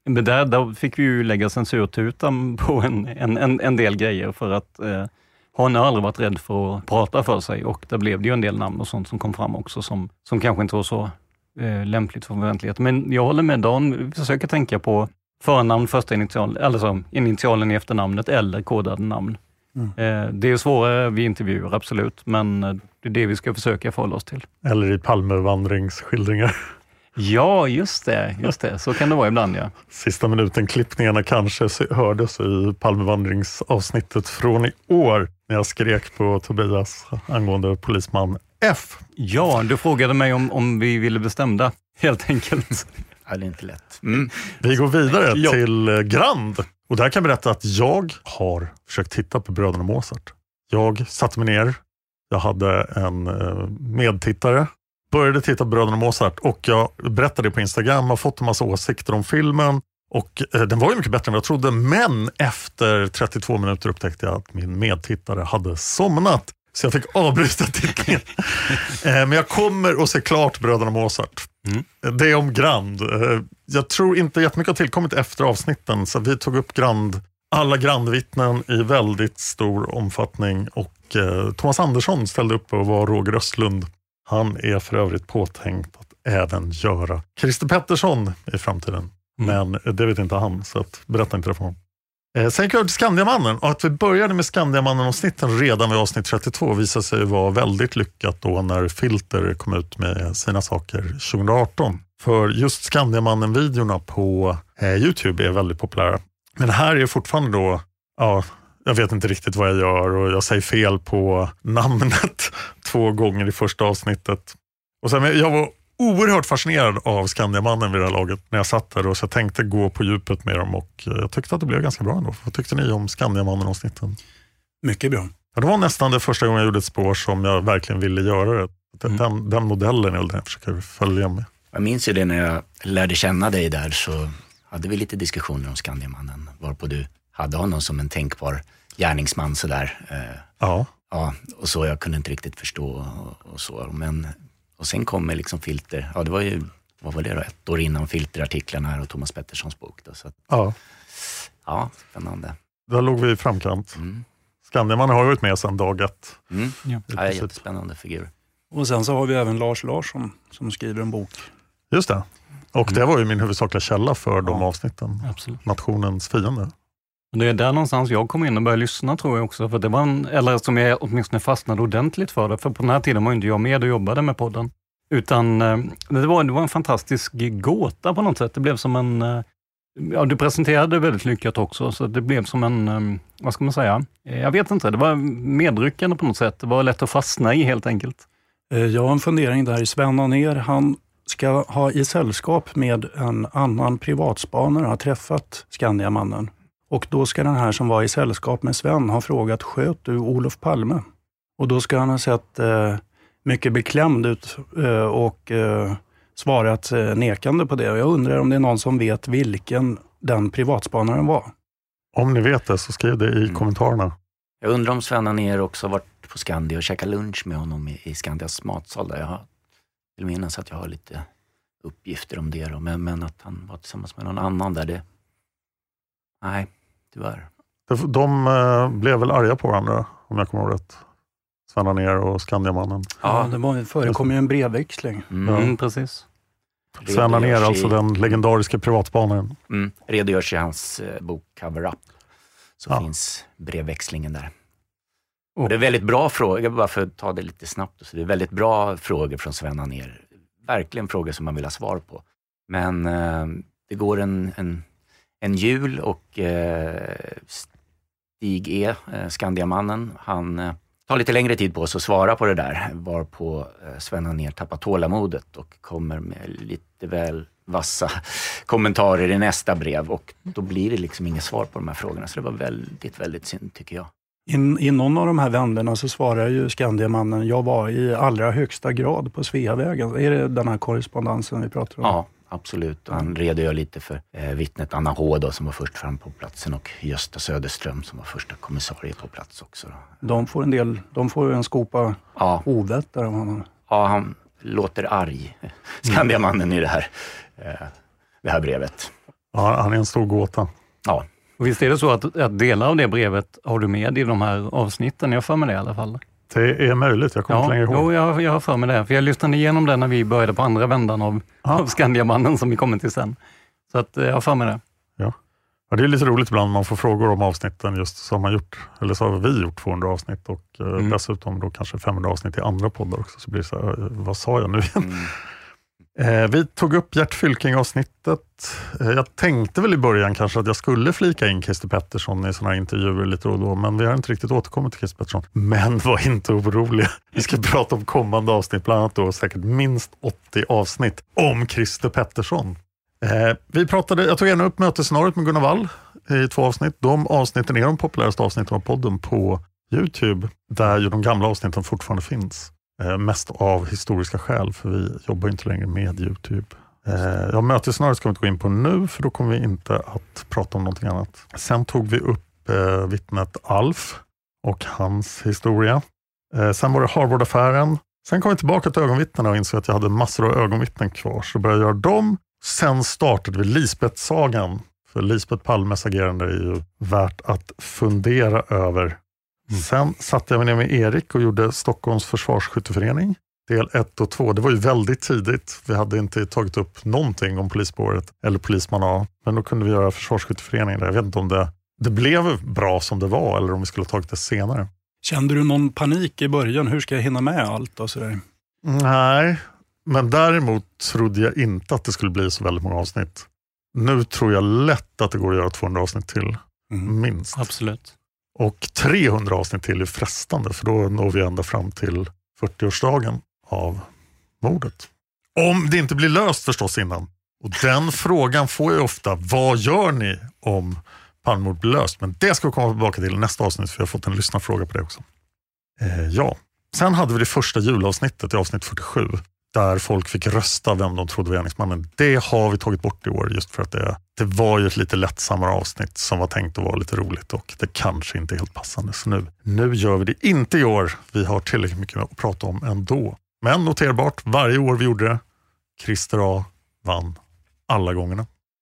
Men där, där fick vi ju lägga censurtutan på en, en, en, en del grejer för att eh, han har aldrig varit rädd för att prata för sig och där blev det ju en del namn och sånt som kom fram också som, som kanske inte var så eh, lämpligt för förväntlighet. Men jag håller med Dan, vi försöker tänka på förnamn, första initial, alltså initialen i efternamnet eller kodade namn. Mm. Eh, det är svårare vid intervjuer, absolut, men det är det vi ska försöka förhålla oss till. Eller i Palmevandringsskildringar. Ja, just det, just det. Så kan det vara ibland, ja. Sista minuten-klippningarna kanske hördes i Palmevandringsavsnittet från i år när jag skrek på Tobias angående polisman F. Ja, du frågade mig om, om vi ville bestämda, helt enkelt. Ja, det är inte lätt. Mm. Vi går vidare ja. till Grand. Och där kan jag berätta att jag har försökt titta på Bröderna Mozart. Jag satte mig ner, jag hade en medtittare, började titta på Bröderna Mozart och jag berättade på Instagram, har fått en massa åsikter om filmen och eh, den var ju mycket bättre än vad jag trodde, men efter trettiotvå minuter upptäckte jag att min medtittare hade somnat så jag fick avbryta tittningen. eh, men jag kommer att se klart Bröderna Mozart. Mm. Det är om Grand. Eh, jag tror inte jättemycket har tillkommit efter avsnitten så vi tog upp Grand, alla Grand-vittnen i väldigt stor omfattning och eh, Thomas Andersson ställde upp och var Roger Östlund. Han är för övrigt påtänkt att även göra Christer Pettersson i framtiden. Mm. Men det vet inte han, så att berätta inte det för honom. Eh, sen gick jag till Skandiamannen och att vi började med Skandiamannen-avsnitten redan vid avsnitt trettiotvå visade sig vara väldigt lyckat då när Filter kom ut med sina saker tjugo arton. För just Skandiamannen-videorna på eh, YouTube är väldigt populära. Men här är fortfarande då, ja, jag vet inte riktigt vad jag gör och jag säger fel på namnet två gånger i första avsnittet. Och sen, jag var oerhört fascinerad av Skandiamannen vid det här laget när jag satt där och så jag tänkte gå på djupet med dem och jag tyckte att det blev ganska bra ändå. Vad tyckte ni om Skandiamannen-avsnitten? Mycket bra. Ja, det var nästan det första gången jag gjorde ett spår som jag verkligen ville göra det. Den, mm. den modellen är det jag försöker följa med. Jag minns ju det när jag lärde känna dig där så hade vi lite diskussioner om Skandiamannen varpå du hade honom som en tänkbar gärningsman sådär. Ja. Ja, och så jag kunde inte riktigt förstå och, och så. Men, och sen kommer liksom Filter. Ja, det var ju, vad var det då? Ett år innan Filterartiklarna här och Thomas Petterssons bok. Då, så att, ja. Ja, spännande. Där låg vi i framkant. Mm. Skandiamannen har varit med sedan dag ett. Mm. Ja. Ja, det är jättespännande figur. Och sen så har vi även Lars Larsson som skriver en bok. Just det. Och det var ju min huvudsakliga källa för ja. de avsnitten. Absolut. Nationens fiende. Det är där någonstans jag kom in och började lyssna tror jag också. För det var en, eller som jag åtminstone fastnade ordentligt för det. För på den här tiden var inte jag med och jobbade med podden. Utan det var, det var en fantastisk gåta på något sätt. Det blev som en... Ja, du presenterade väldigt lyckat också. Så det blev som en... Vad ska man säga? Jag vet inte. Det var medryckande på något sätt. Det var lätt att fastna i helt enkelt. Jag har en fundering där. Sven Anér, han ska ha i sällskap med en annan privatspanare ha träffat Skandiamannen. Och då ska den här som var i sällskap med Sven ha frågat, sköt du Olof Palme? Och då ska han ha sett eh, mycket beklämd ut eh, och eh, svarat eh, nekande på det. Och jag undrar om det är någon som vet vilken den privatspanaren var. Om ni vet det så skriv det i mm. kommentarerna. Jag undrar om Sven Anér också varit på Skandia och käkat lunch med honom i, i Skandias matsal där jag har till minnas att jag har lite uppgifter om det då. Men, men att han var tillsammans med någon annan där det... Nej, tyvärr. De, de uh, blev väl arga på varandra om jag kommer ihåg rätt. Sven Anér och Skandiamannen. Ja, det var, förekom ju en brevväxling. Mm, mm, precis. Sven Anér, alltså den legendariska privatspanaren. Mm, redogörs i hans eh, bok Cover Up. Så ja. Finns brevväxlingen där. Oh. Och det är väldigt bra frågor, bara för att ta det lite snabbt. Så det är väldigt bra frågor från Sven Anér. Verkligen frågor som man vill ha svar på. Men eh, det går en, en, en jul och eh, Stig E, eh, Skandiamannen, han eh, tar lite längre tid på sig att svara på det där. Varpå eh, Sven Anér tappar tålamodet och kommer med lite väl vassa kommentarer i nästa brev. Och då blir det liksom inget svar på de här frågorna. Så det var väldigt, väldigt synd tycker jag. In, I någon av de här vänderna så svarar ju Skandiamannen, jag var i allra högsta grad på Sveavägen. Är det den här korrespondensen vi pratar om? Ja, absolut. Han redogör lite för eh, vittnet Anna H då, som var först fram på platsen och Gösta Söderström som var första kommissarie på plats också. Då. De får en del, de får en skopa ja. ovett där om honom. Ja, han låter arg, Skandiamannen, i det här, eh, det här brevet. Ja, han är en stor gåta. Ja. Och visst är det så att, att delar av det brevet har du med i de här avsnitten? Jag har för mig det i alla fall. Det är möjligt, jag kommer ja, inte längre ihåg. Jo, jag, jag har för mig det. För jag lyssnade igenom det när vi började på andra vändan av, ja. av Skandiamannen som vi kommer till sen. Så att, jag har för mig det. Ja. Ja, det är lite roligt ibland man får frågor om avsnitten just som man gjort, eller så har vi gjort tvåhundra avsnitt och mm. dessutom då kanske femhundra avsnitt i andra poddar också, så blir det så här, vad sa jag nu igen? Mm. Eh, vi tog upp Gert Fylking-avsnittet. Eh, jag tänkte väl i början kanske att jag skulle flika in Christer Pettersson i sådana här intervjuer lite och då, men vi har inte riktigt återkommit till Christer Pettersson. Men var inte oroliga. Vi ska prata om kommande avsnitt, bland annat då säkert minst åttio avsnitt om Christer Pettersson. Eh, vi pratade, jag tog gärna upp mötescenariot med Gunnar Wall i två avsnitt. De avsnitten är de populäraste avsnitten av podden på YouTube, där ju de gamla avsnitten fortfarande finns. Eh, mest av historiska skäl, för vi jobbar inte längre med YouTube. Eh, ja, mötescenariot ska vi inte gå in på nu, för då kommer vi inte att prata om någonting annat. Sen tog vi upp eh, vittnet Alf och hans historia. Eh, sen var det Harvard-affären. Sen kom vi tillbaka till ögonvittnena och insåg att jag hade massor av ögonvittnen kvar, så började jag göra dem. Sen startade vi Lisbeth-sagan. För Lisbeth Palmes agerande är ju värt att fundera över. Mm. Sen satte jag mig ner med Erik och gjorde Stockholms försvarsskytteförening. Del ett och två. Det var ju väldigt tidigt. Vi hade inte tagit upp någonting om polisspåret eller polisman A. Men då kunde vi göra försvarsskytteföreningen där. Jag vet inte om det, det blev bra som det var eller om vi skulle ha tagit det senare. Kände du någon panik i början? Hur ska jag hinna med allt och sådär? Nej, men däremot trodde jag inte att det skulle bli så väldigt många avsnitt. Nu tror jag lätt att det går att göra tvåhundra avsnitt till. Mm. Minst. Absolut. Och trehundra avsnitt till är frestande, för då når vi ända fram till fyrtioårsdagen av mordet. Om det inte blir löst förstås innan. Och den frågan får jag ofta. Vad gör ni om Palmemord blir löst? Men det ska vi komma tillbaka till nästa avsnitt, för jag har fått en lyssnarfråga på det också. Eh, ja. Sen hade vi det första julavsnittet i avsnitt fyrtiosju. Där folk fick rösta vem de trodde var gärningsmannen. Det har vi tagit bort i år just för att det, det var ju ett lite lättsammare avsnitt som var tänkt att vara lite roligt och det kanske inte är helt passande. Så nu, nu gör vi det inte i år. Vi har tillräckligt mycket att prata om ändå. Men noterbart, varje år vi gjorde det, Christer A vann alla gångerna.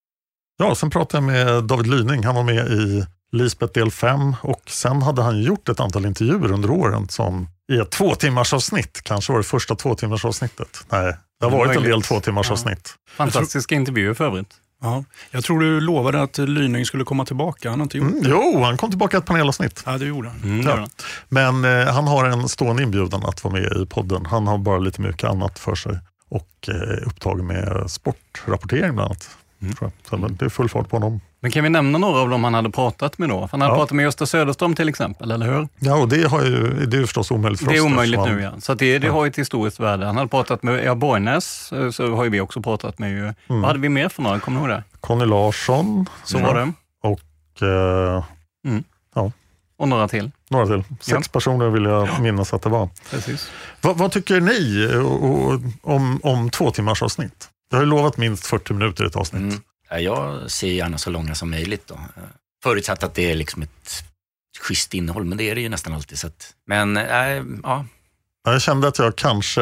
Ja, sen pratade jag med David Lyning. Han var med i Lisbeth del fem och sen hade han gjort ett antal intervjuer under åren som i ett två timmars avsnitt. Kanske var det första två timmars avsnittet. Nej, det har varit en del två timmars avsnitt. Ja. Fantastiska intervjuer för övrigt. Ja. Jag tror du lovade att Lyning skulle komma tillbaka. Han har inte gjort mm, det. Jo, han kom tillbaka ett panelavsnitt. Ja, det gjorde han. Mm, ja. Men eh, han har en stående inbjudan att vara med i podden. Han har bara lite mycket annat för sig. Och eh, upptagen med sportrapportering bland annat. Mm. Tror jag. Så det är full fart på honom. Men kan vi nämna några av dem han hade pratat med då? Han hade ja. pratat med Gösta Söderström till exempel, eller hur? Ja, och det, har ju, det är ju förstås omöjligt för oss. Det är omöjligt han, nu, ja. Så det, det ja. har ett historiskt värde. Han hade pratat med ja, Borgnäs, så har ju vi också pratat med. Ju. Mm. Vad hade vi mer för några? Kommer du ihåg det? Conny Larsson. Så var det. Och eh, mm. ja. Och några till. Några till. Sex ja. personer vill jag minnas att det var. Precis. Va, vad tycker ni om, om två timmars avsnitt? Jag har ju lovat minst fyrtio minuter i ett avsnitt. Mm. Jag ser gärna så långa som möjligt då. Förutsatt att det är liksom ett schysst innehåll, men det är det ju nästan alltid. Så att, men äh, ja. Jag kände att jag kanske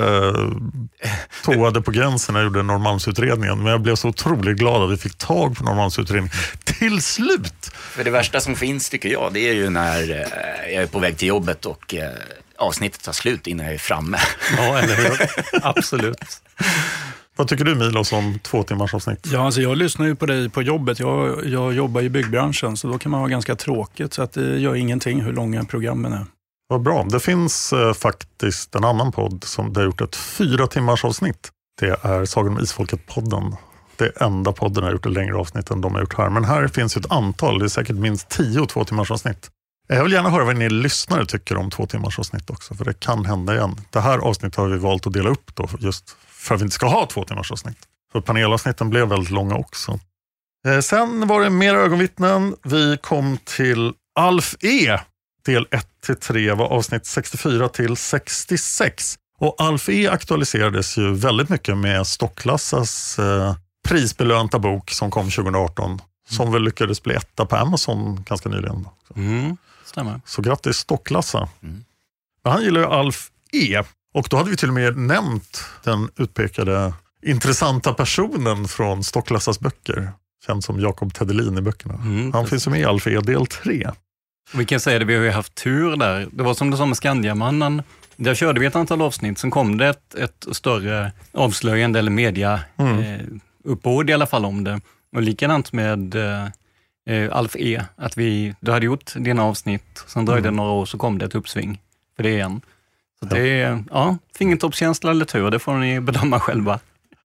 tåade på gränsen när jag gjorde Norrmalmsutredningen, men jag blev så otroligt glad att vi fick tag på Norrmalmsutredningen till slut. För det värsta som finns tycker jag, det är ju när jag är på väg till jobbet och avsnittet tar slut innan jag är framme. Ja, eller hur? Absolut. Vad tycker du, Milos, om två timmars avsnitt? Ja, alltså jag lyssnar ju på dig på jobbet. Jag, jag jobbar i byggbranschen, så då kan man vara ganska tråkigt. Så att det gör ingenting hur långa programmen är. Vad bra. Det finns eh, faktiskt en annan podd som har gjort ett fyra timmars avsnitt. Det är Sagan om Isfolket-podden. Det är enda podden har gjort ett längre avsnitt än de har gjort här. Men här finns ju ett antal. Det är säkert minst tio två timmars avsnitt. Jag vill gärna höra vad ni lyssnare tycker om två timmars avsnitt också. För det kan hända igen. Det här avsnittet har vi valt att dela upp då just för att vi inte ska ha två timmars avsnitt. För panelavsnitten blev väldigt långa också. Eh, sen var det mer ögonvittnen. Vi kom till Alf E. Del ett till tre var avsnitt sextiofyra till sextiosex. Och Alf E. aktualiserades ju väldigt mycket med Stocklassas eh, prisbelönta bok som kom tjugo arton. Mm. Som väl lyckades bli etta på Amazon ganska nyligen. Mm, stämmer. Så grattis Stocklassa. Mm. Men han gillar ju Alf E. Och då hade vi till och med nämnt den utpekade intressanta personen från Stocklassas böcker. känd som Jakob Tedelin i böckerna. Mm, han finns ju med i Alf E del tre. Vi kan säga det, vi har ju haft tur där. Det var som det sa med Skandiamannen. Där körde vi ett antal avsnitt, sen kom det ett, ett större avslöjande eller media mm. eh, uppbåd i alla fall om det. Och likadant med eh, Alf E, att vi, du hade gjort dina avsnitt, sen dröjde mm. några år så kom det ett uppsving för det igen. Så ja. det är, ja, fingertoppskänsla eller tur, det får ni bedöma själva.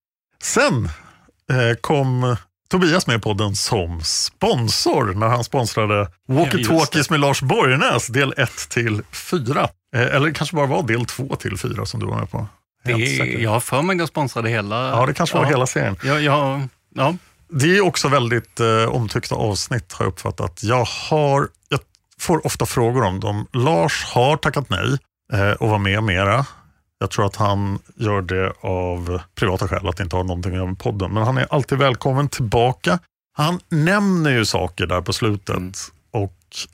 Sen eh, kom Tobias med i podden som sponsor när han sponsrade Walkie Talkies med Lars Borgnäs del ett till fyra. Eh, eller kanske bara var del två till fyra som du var med på. Det är, jag har för mig att jag sponsrade hela. Ja, det kanske var ja. hela serien. Ja, ja, ja. Det är också väldigt eh, omtyckta avsnitt har jag uppfattat. Jag, har, jag får ofta frågor om dem. Lars har tackat nej eh, och var med mera. Jag tror att han gör det av privata skäl, att inte ha någonting att göra med podden. Men han är alltid välkommen tillbaka. Han nämner ju saker där på slutet mm. och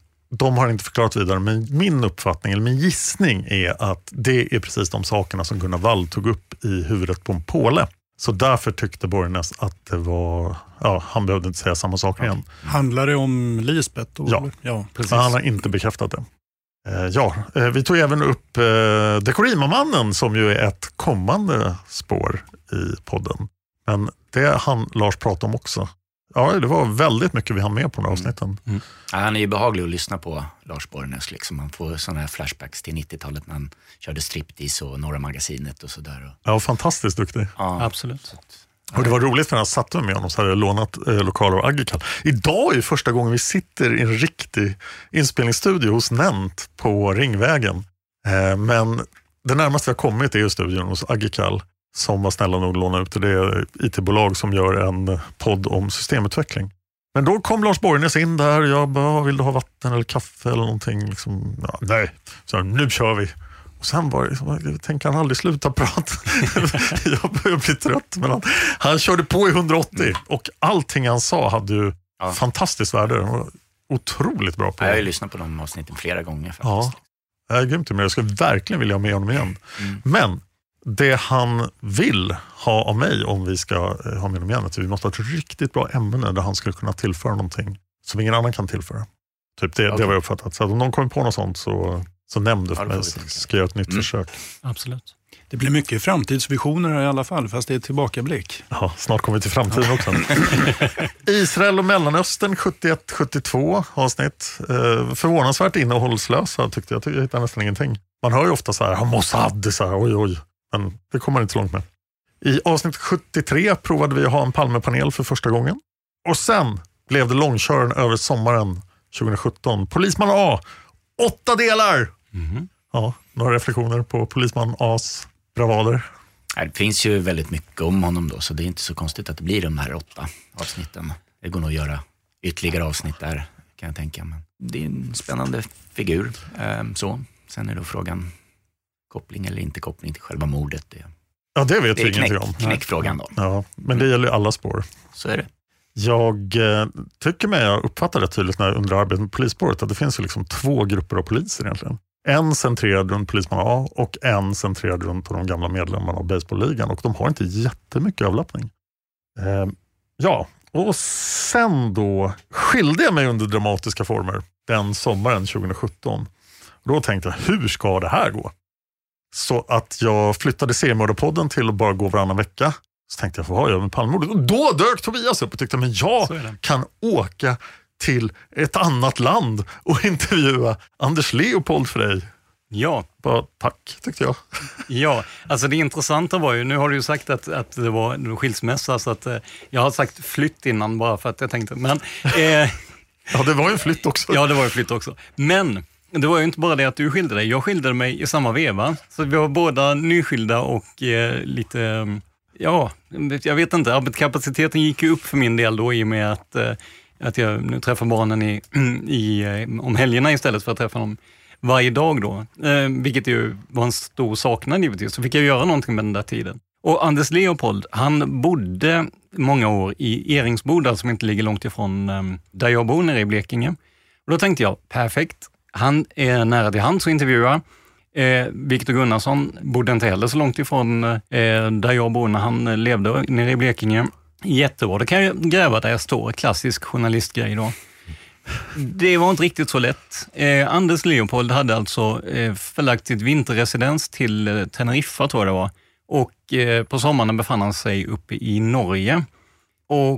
de har inte förklarat vidare. Men min uppfattning, eller min gissning är att det är precis de sakerna som Gunnar Wall tog upp i huvudet på en påle. Så därför tyckte Borgnäs att det var, ja, han behövde inte säga samma sak igen. Handlar det om Lisbeth? Då? Ja, ja precis. Han har inte bekräftat det. Eh, ja, eh, vi tog även upp eh, Dekorima-mannen som ju är ett kommande spår i podden. Men det han Lars pratade om också. Ja, det var väldigt mycket vi hann med på den här avsnitten. Mm. Mm. Ja, han är ju behaglig att lyssna på, Lars Borgnäs. Liksom. Man får sådana här flashbacks till nittiotalet när han körde striptease och Norra Magasinet och sådär. Ja, fantastiskt duktig. Ja, absolut. Och det var roligt för när jag satt med honom så hade jag lånat eh, lokaler och Agikal. Idag är första gången vi sitter i en riktig inspelningsstudio hos Nent på Ringvägen. Eh, men det närmaste vi har kommit är ju studion hos Agikal som var snälla nog att låna ut till det I T-bolag som gör en podd om systemutveckling. Men då kom Lars Borgnäs in där. Jag bara, vill du ha vatten eller kaffe eller någonting? Liksom, ja, nej, så nu kör vi. Och sen var det, jag tänker han aldrig sluta prata. Jag börjar bli trött. Men han, han körde på i hundraåttio och allting han sa hade ju ja. fantastiskt värde. Han var otroligt bra på det. Jag har ju lyssnat på de avsnitten flera gånger faktiskt. Ja, jag är grymt, men jag skulle verkligen vilja ha med honom igen. Mm. Men det han vill ha av mig om vi ska ha med honom igen, att vi måste ha ett riktigt bra ämne där han skulle kunna tillföra någonting som ingen annan kan tillföra. Typ det, okay. det var jag uppfattat. Så att om någon kommer på något sånt så, så nämn det för mig, så ska jag göra ett nytt mm. försök. Absolut. Det blir mycket framtidsvisioner här i alla fall, fast det är tillbakablick. Ja, snart kommer vi till framtiden också. Israel och Mellanöstern sjuttioett sjuttiotvå avsnitt. Eh, förvånansvärt innehållslösa tyckte jag. Jag hittar nästan ingenting. Man hör ju ofta så här, Mossad, så här, oj oj. Men det kommer inte långt med. I avsnitt sjuttiotre provade vi att ha en Palmepanel för första gången. Och sen blev det långkören över sommaren tjugosjutton. Polisman A, åtta delar! Mm. Ja, några reflektioner på Polisman A's bravader. Det finns ju väldigt mycket om honom då, så det är inte så konstigt att det blir de här åtta avsnitten. Det går nog att göra ytterligare avsnitt där, kan jag tänka. Men det är en spännande figur. Så. Sen är då frågan koppling eller inte koppling till själva mordet. Det, ja, det vet det vi knäck, ingenting om. Knäckfrågan då. Ja, men det gäller alla spår. Så är det. Jag eh, tycker mig, jag uppfattar det tydligt när jag under arbetet med polisspåret att det finns ju liksom två grupper av poliser egentligen. En centrerad runt Polisman A och en centrerad runt de gamla medlemmarna av baseballligan, och de har inte jättemycket avlappning. Eh, ja, och sen då skilde jag mig under dramatiska former den sommaren tjugosjutton. Då tänkte jag, hur ska det här gå? Så att jag flyttade seriemördarpodden till att bara gå varannan vecka. Så tänkte jag, vad gör jag med Palmemordet? Och då dök Tobias upp och tyckte, men jag kan åka till ett annat land och intervjua Anders Leopold för dig. Ja. Bara, tack, tyckte jag. Ja, alltså det intressanta var ju, nu har du ju sagt att, att det var en skilsmässa, så att eh, jag har sagt flytt innan bara för att jag tänkte, men... Eh, ja, det var ju en flytt också. Ja, det var en flytt också. Men... Det var ju inte bara det att du skilde dig. Jag skilde mig i samma veva. Så vi var båda nyskilda och eh, lite... Ja, jag vet inte. Arbetskapaciteten gick ju upp för min del då i och med att, eh, att jag nu träffar barnen i, i, om helgerna istället för att träffa dem varje dag då. Eh, vilket ju var en stor saknad givetvis. Så fick jag göra någonting med den där tiden. Och Anders Leopold, han bodde många år i Eringsboda som inte ligger långt ifrån eh, där jag bor nere i Blekinge. Och då tänkte jag, perfekt. Han är nära till hands att intervjua. Eh, Viktor Gunnarsson bodde inte heller så långt ifrån eh, där jag bor när han levde nere i Blekinge. Jättebra, det kan jag gräva där jag står. Klassisk journalistgrej då. Det var inte riktigt så lätt. Eh, Anders Leopold hade alltså eh, förlagt sitt vinterresidens till eh, Teneriffa, tror jag det var. Och eh, på sommaren befann han sig uppe i Norge. Och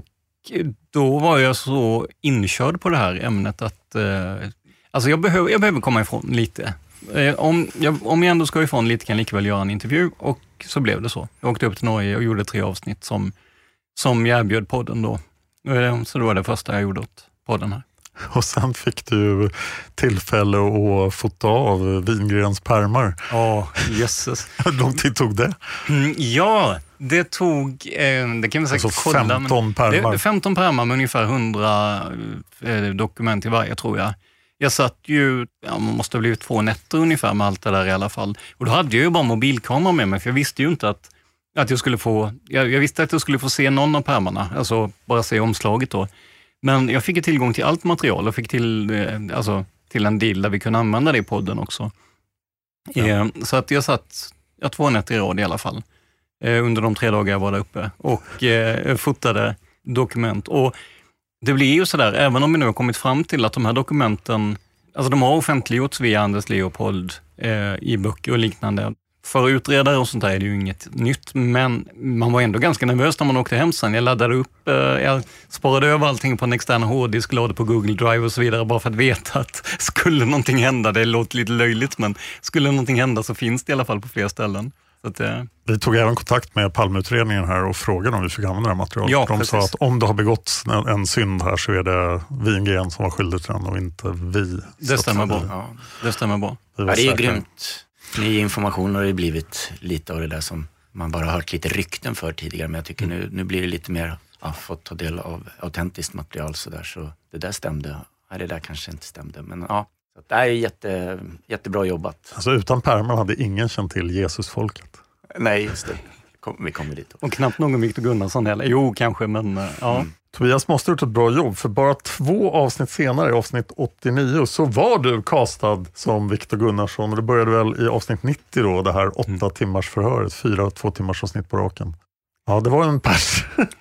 då var jag så inkörd på det här ämnet att eh, alltså jag, behöver, jag behöver komma ifrån lite. Eh, om, jag, om jag ändå ska ifrån lite kan jag lika väl göra en intervju, och så blev det så. Jag åkte upp till Norge och gjorde tre avsnitt som, som jag erbjöd podden då. Eh, så det var det första jag gjorde åt podden här. Och sen fick du tillfälle att fota av Wingrens pärmar. Ja, oh, jösses. Hur lång tid tog det? Mm, ja, det tog, eh, det kan vi säkert alltså kolla. femton pärmar. Det, femton pärmar med ungefär hundra eh, dokument i varje, tror jag. Jag satt ju, ja, man måste ha blivit två nätter ungefär med allt det där i alla fall. Och då hade jag ju bara mobilkamera med mig, för jag visste ju inte att, att jag skulle få, jag, jag visste att jag skulle få se någon av pärmarna, alltså bara se omslaget då. Men jag fick tillgång till allt material och fick till, eh, alltså, till en deal där vi kunde använda det i podden också. Ja. Eh, så att jag satt jag två nätter i rad i alla fall eh, under de tre dagar jag var där uppe och eh, fotade dokument. Och det blir ju sådär, även om vi nu har kommit fram till att de här dokumenten, alltså de har offentliggjorts via Anders Leopold eh, i böcker och liknande. För utredare och sånt där är det ju inget nytt, men man var ändå ganska nervös när man åkte hem sen. Jag laddade upp, eh, jag sparade över allting på en extern hårddisk, lade på Google Drive och så vidare, bara för att veta att skulle någonting hända, det låter lite löjligt, men skulle någonting hända så finns det i alla fall på fler ställen. Så att, eh. Vi tog även kontakt med Palmeutredningen här och frågade om vi fick använda det här materialet. Ja, de precis. sa att om det har begåtts en, en synd här så är det Wingren som var skyldig till den och inte vi. Det stämmer bra. Ja, det stämmer bra. Ja, det är ju grymt. Ny information har det blivit lite av det där som man bara hört lite rykten för tidigare, men jag tycker nu, nu blir det lite mer, ja, fått ta del av autentiskt material så där, så det där stämde. Ja, det där kanske inte stämde, men ja, så det är jätte, jättebra jobbat. Alltså utan pärmar hade ingen känt till Jesusfolket. Nej, just det. Kom, vi kommer dit. Och knappt någon Victor Gunnarsson heller. Jo, kanske, men ja. Mm. Tobias måste ha gjort ett bra jobb, för bara två avsnitt senare, i avsnitt åttionio, så var du castad som Victor Gunnarsson. Och det började väl i avsnitt nittio då, det här åtta mm. timmars förhöret, fyra två timmars avsnitt på raken. Ja, det var en pers.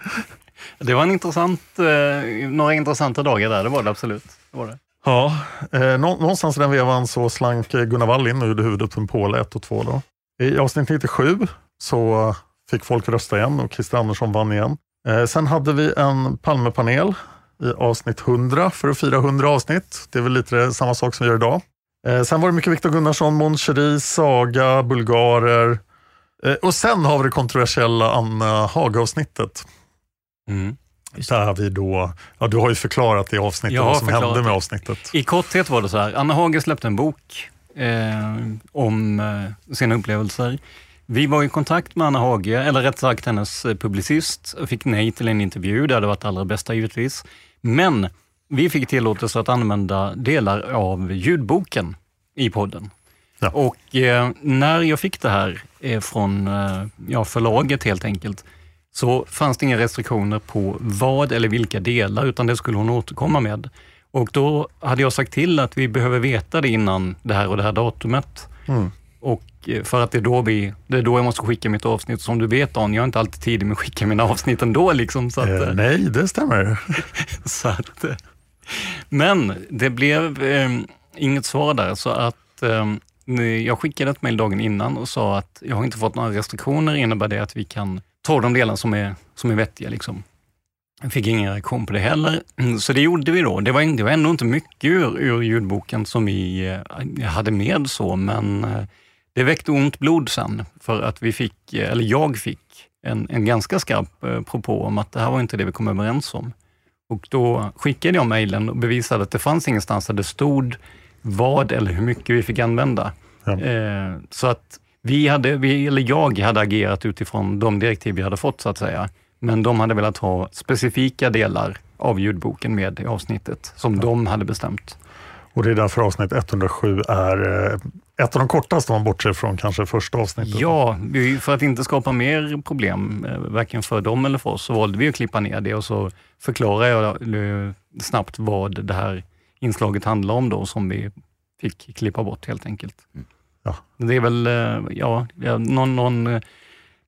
Det var en intressant, eh, några intressanta dagar där, det var det absolut. Det var det. Ja, eh, någonstans i den vevan så slank Gunnar Wall in och gjorde huvudet på en påle ett och två då. I avsnitt nittiosju så fick folk rösta igen och Christer Andersson vann igen. Eh, sen hade vi en Palmepanel i avsnitt hundra för att fira hundra avsnitt. Det är väl lite samma sak som vi gör idag. Eh, sen var det mycket Victor Gunnarsson, Mon Cherie, Saga, bulgarer. Eh, och sen har vi det kontroversiella Anna Haga-avsnittet. Mm. Där vi då, ja, du har ju förklarat det avsnittet, vad som hände med avsnittet. I korthet var det så här, Anna Haga släppte en bok eh, om eh, sina upplevelser. Vi var i kontakt med Anna Haga, eller rätt sagt hennes publicist, och fick nej till en intervju. Det hade varit allra bästa givetvis. Men vi fick tillåtelse att använda delar av ljudboken i podden. Ja. Och eh, när jag fick det här eh, från eh, ja, förlaget helt enkelt, så fanns det inga restriktioner på vad eller vilka delar, utan det skulle hon återkomma med. Och då hade jag sagt till att vi behöver veta det innan det här och det här datumet. Mm. Och för att det är, då vi, det är då jag måste skicka mitt avsnitt. Som du vet, Dan, jag är inte alltid tidig med att skicka mina avsnitt ändå. Liksom, så att, eh, nej, det stämmer. så att, men det blev eh, inget svar där, så att eh, jag skickade ett mejl dagen innan och sa att jag har inte fått några restriktioner. Innebär det att vi kan ta de delar som är, som är vettiga liksom. Jag fick ingen reaktion på det heller. Så det gjorde vi då. Det var, det var ändå inte mycket ur, ur ljudboken som vi eh, hade med så, men eh, det väckte ont blod sen. För att vi fick, eller jag fick, en, en ganska skarp eh, propå om att det här var inte det vi kom överens om. Och då skickade jag mejlen och bevisade att det fanns ingenstans där det stod vad eller hur mycket vi fick använda. Ja. Eh, så att vi hade, vi, eller jag hade agerat utifrån de direktiv vi hade fått så att säga. Men de hade velat ha specifika delar av ljudboken med i avsnittet som ja. de hade bestämt. Och det är därför avsnitt etthundrasju är ett av de kortaste man bortser från kanske första avsnittet. Ja, för att inte skapa mer problem, varken för dem eller för oss, så valde vi att klippa ner det och så förklarar jag snabbt vad det här inslaget handlar om då, som vi fick klippa bort helt enkelt. Ja. Det är väl, ja, någon... någon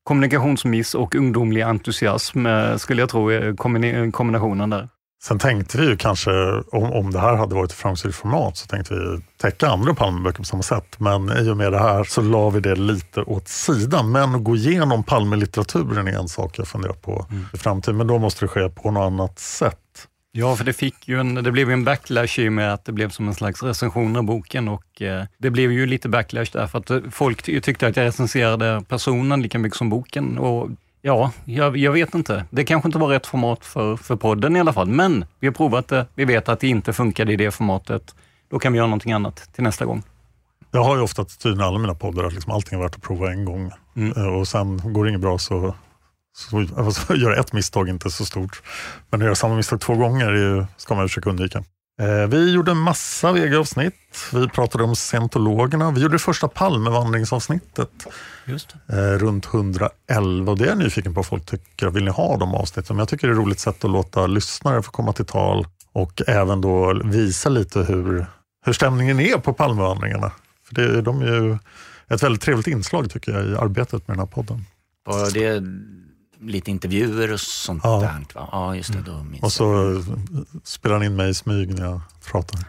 kommunikationsmiss och ungdomlig entusiasm skulle jag tro är kombinationen där. Sen tänkte vi ju kanske, om, om det här hade varit ett framgångsrikt format, så tänkte vi täcka andra Palmeböcker på samma sätt. Men i och med det här så la vi det lite åt sidan. Men att gå igenom Palmelitteraturen är en sak jag funderar på mm. i framtiden. Men då måste det ske på något annat sätt. Ja, för det fick ju en, det blev ju en backlash i med att det blev som en slags recension av boken och eh, det blev ju lite backlash där för att folk ty- tyckte att jag recenserade personen lika mycket som boken och ja, jag, jag vet inte. Det kanske inte var rätt format för, för podden i alla fall, men vi har provat det. Vi vet att det inte funkade i det formatet. Då kan vi göra någonting annat till nästa gång. Jag har ju ofta attityden i alla mina poddar att liksom allting är värt att prova en gång mm. och sen går det inget bra så Så alltså, göra ett misstag inte så stort. Men att göra samma misstag två gånger är ju, ska man försöka undvika. Eh, vi gjorde en massa V G-avsnitt. Vi pratade om scientologerna. Vi gjorde det första Palmevandringsavsnittet. Just det. Eh, runt hundraelva. Och det är jag nyfiken på vad folk tycker. Vill ni ha de avsnitten? Men jag tycker det är ett roligt sätt att låta lyssnare få komma till tal. Och även då visa lite hur, hur stämningen är på Palmevandringarna. För det, de är ju ett väldigt trevligt inslag tycker jag i arbetet med den här podden. Och det lite intervjuer och sånt ja. där, va? Ja, just det. Då minns och så jag. Spelar han in mig i smyg när jag pratar.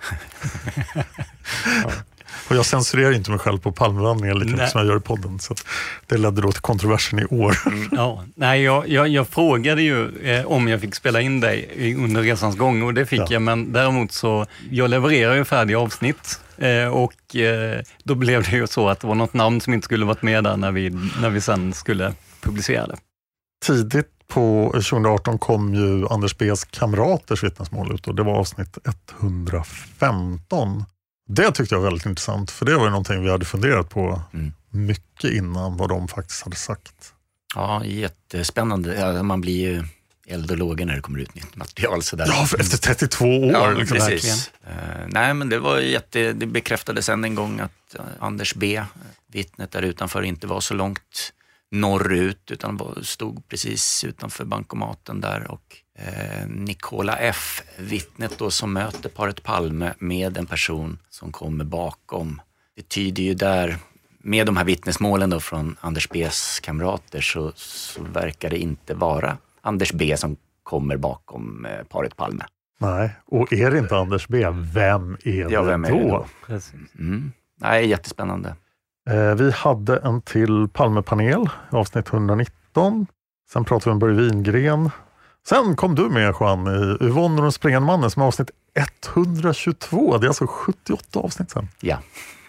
ja. Och jag censurerar inte mig själv på Palmevandringar lika mycket som jag gör i podden. Så det ledde då till kontroversen i år. ja, nej, jag, jag, jag frågade ju eh, om jag fick spela in dig under resans gång och det fick ja. jag. Men däremot så, jag levererar ju färdiga avsnitt. Eh, och eh, då blev det ju så att det var något namn som inte skulle varit med där när vi, när vi sen skulle publicera det. Tidigt på tjugoarton kom ju Anders B's kamraters vittnesmål ut och det var avsnitt etthundrafemton. Det tyckte jag var väldigt intressant för det var ju någonting vi hade funderat på mm. mycket innan vad de faktiskt hade sagt. Ja, jättespännande. Ja, man blir ju eld och lågor när det kommer ut nytt material. Sådär. Ja, för efter trettiotvå år. Ja, liksom, precis. Uh, nej, men det var jätte, det bekräftades än en gång att uh, Anders B, vittnet där utanför, inte var så långt norrut utan stod precis utanför bankomaten där och eh, Nicola F, vittnet då som möter paret Palme med en person som kommer bakom. Det tyder ju där, med de här vittnesmålen då från Anders B's kamrater så, så verkar det inte vara Anders B som kommer bakom eh, paret Palme. Nej, och är det inte Anders B, vem är det, ja, vem är då? det då? Mm. Nej, jättespännande. Vi hade en till Palmepanel i avsnitt etthundranitton. Sen pratade vi om Börje Wingren. Sen kom du med, Juan, i Yvonne och den springande mannen som är avsnitt etthundratjugotvå. Det är alltså sjuttioåtta avsnitt sen. Ja.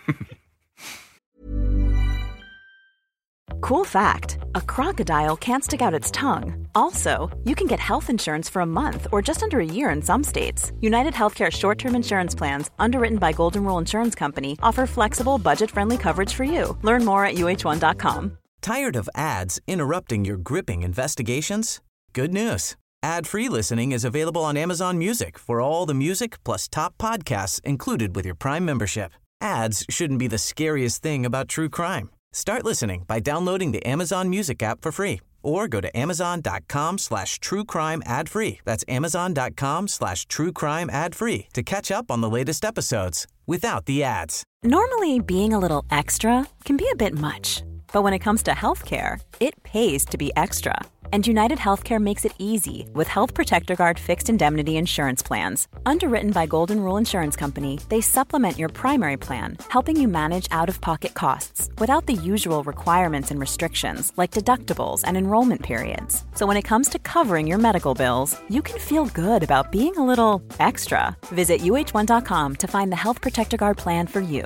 Cool fact, a crocodile can't stick out its tongue. Also, you can get health insurance for a month or just under a year in some states. United Healthcare short-term insurance plans, underwritten by Golden Rule Insurance Company, offer flexible, budget-friendly coverage for you. Learn more at U H one dot com. Tired of ads interrupting your gripping investigations? Good news. Ad-free listening is available on Amazon Music for all the music plus top podcasts included with your Prime membership. Ads shouldn't be the scariest thing about true crime. Start listening by downloading the Amazon Music app for free or go to amazon.com slash true crime ad free. That's amazon.com slash true crime ad free to catch up on the latest episodes without the ads. Normally, being a little extra can be a bit much, but when it comes to healthcare, it pays to be extra. And United Healthcare makes it easy with Health Protector Guard fixed indemnity insurance plans. Underwritten by Golden Rule Insurance Company, they supplement your primary plan, helping you manage out-of-pocket costs without the usual requirements and restrictions like deductibles and enrollment periods. So when it comes to covering your medical bills, you can feel good about being a little extra. Visit U H one dot com to find the Health Protector Guard plan for you.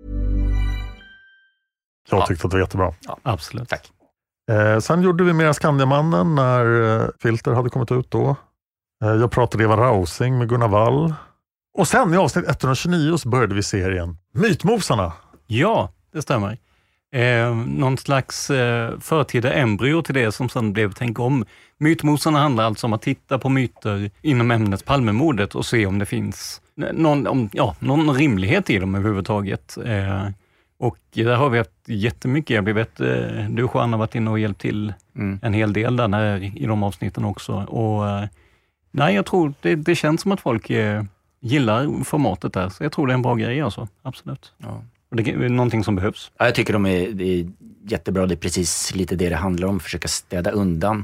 Jag tyckte att det var jättebra. Ja, absolut. Tack. Eh, sen gjorde vi mera Skandiamannen när eh, Filter hade kommit ut då. Eh, jag pratade Eva Rausing med Gunnar Wall. Och sen i avsnitt etthundratjugonio så började vi serien Mytmosarna. Ja, det stämmer. Eh, någon slags eh, förtida embryo till det som sen blev Tänk om. Mytmosarna handlar alltså om att titta på myter inom ämnet Palmemordet och se om det finns någon, om, ja, någon rimlighet i dem överhuvudtaget. Eh, Och där har vi haft jättemycket. Jag vet, du Juan har varit inne och hjälpt till mm. en hel del där när, i de avsnitten också. Och nej, jag tror det, det känns som att folk eh, gillar formatet där. Så jag tror det är en bra grej alltså, absolut. Ja. Och det är någonting som behövs. Ja, jag tycker de är, det är jättebra. Det är precis lite det det handlar om. Försöka städa undan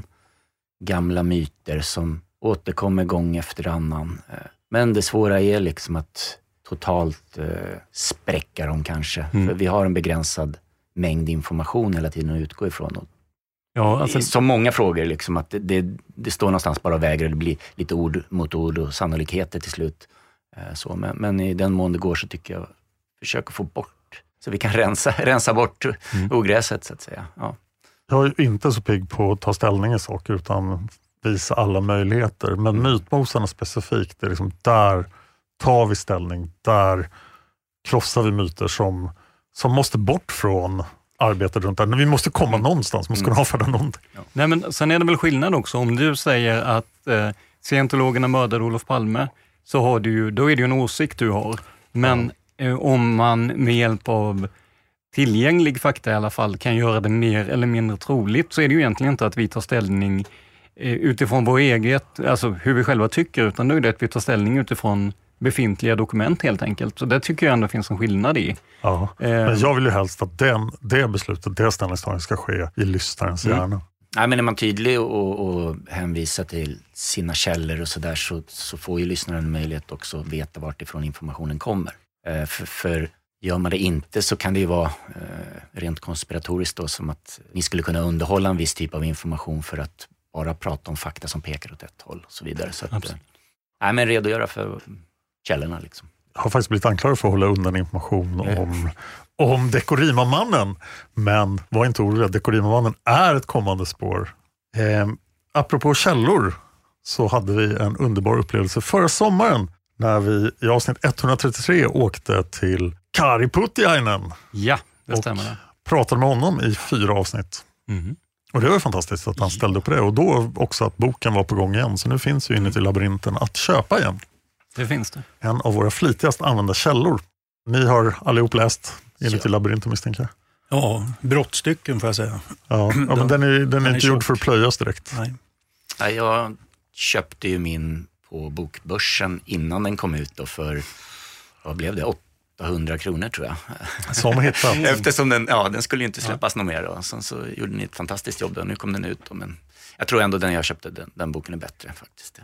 gamla myter som återkommer gång efter annan. Men det svåra är liksom att totalt eh, spräcka dem kanske. Mm. För vi har en begränsad mängd information hela tiden att utgå ifrån. Och ja, alltså... så många frågor liksom att det, det, det står någonstans bara och väger. Det blir lite ord mot ord och sannolikheter till slut. Eh, så. Men, men i den mån det går så tycker jag försöka få bort. Så vi kan rensa, rensa bort mm. ogräset så att säga. Ja. Jag är inte så pigg på att ta ställning i saker utan visa alla möjligheter. Men mytmosarna specifikt, det är liksom där tar vi ställning. Där krossar vi myter som, som måste bort från arbetet runt där. Men vi måste komma någonstans, måste kunna avfärda någonting. Ja. Nej, men sen är det väl skillnad också. Om du säger att eh, scientologerna mördade Olof Palme så har du ju, då är det ju en åsikt du har. Men ja. eh, om man med hjälp av tillgänglig fakta i alla fall kan göra det mer eller mindre troligt så är det ju egentligen inte att vi tar ställning eh, utifrån vår eget, alltså hur vi själva tycker, utan då är det att vi tar ställning utifrån befintliga dokument helt enkelt. Så det tycker jag ändå finns en skillnad i. Ja, eh, men jag vill ju helst att den, det beslutet, det ställningstagandet ska ske i lyssnarens mm. hjärna. Nej, men är man tydlig och, och hänvisar till sina källor och sådär så, så får ju lyssnaren möjlighet också att veta vart ifrån informationen kommer. Eh, för, för gör man det inte så kan det ju vara eh, rent konspiratoriskt då, som att ni skulle kunna underhålla en viss typ av information för att bara prata om fakta som pekar åt ett håll och så vidare. Så att, eh, nej, men redogöra för källorna liksom. Jag har faktiskt blivit anklagad för att hålla undan information mm. om, om Dekorima-mannen. Men var inte orolig, Dekorima-mannen är ett kommande spår. Eh, apropå källor så hade vi en underbar upplevelse förra sommaren när vi i avsnitt etthundratrettiotre åkte till Kari Putiainen. Ja, det stämmer. Och pratade med honom i fyra avsnitt. Mm. Och det var fantastiskt att han ställde upp på det. Och då också att boken var på gång igen. Så nu finns ju Inuti labyrinten att köpa igen. Det finns det. En av våra flitigast använda källor. Ni har allihop läst Inuti labyrinten, misstänker jag. Ja, brottstycken får jag säga. Ja, ja men den är, den den är inte är gjord för att plöjas direkt. Nej. Ja, jag köpte ju min på bokbörsen innan den kom ut då för, vad blev det, åttahundra kronor tror jag. Som hittat. Eftersom den, ja, den skulle ju inte släppas ja. något mer då. Sen så gjorde ni ett fantastiskt jobb då, nu kom den ut då, men jag tror ändå den jag köpte, den, den boken är bättre faktiskt.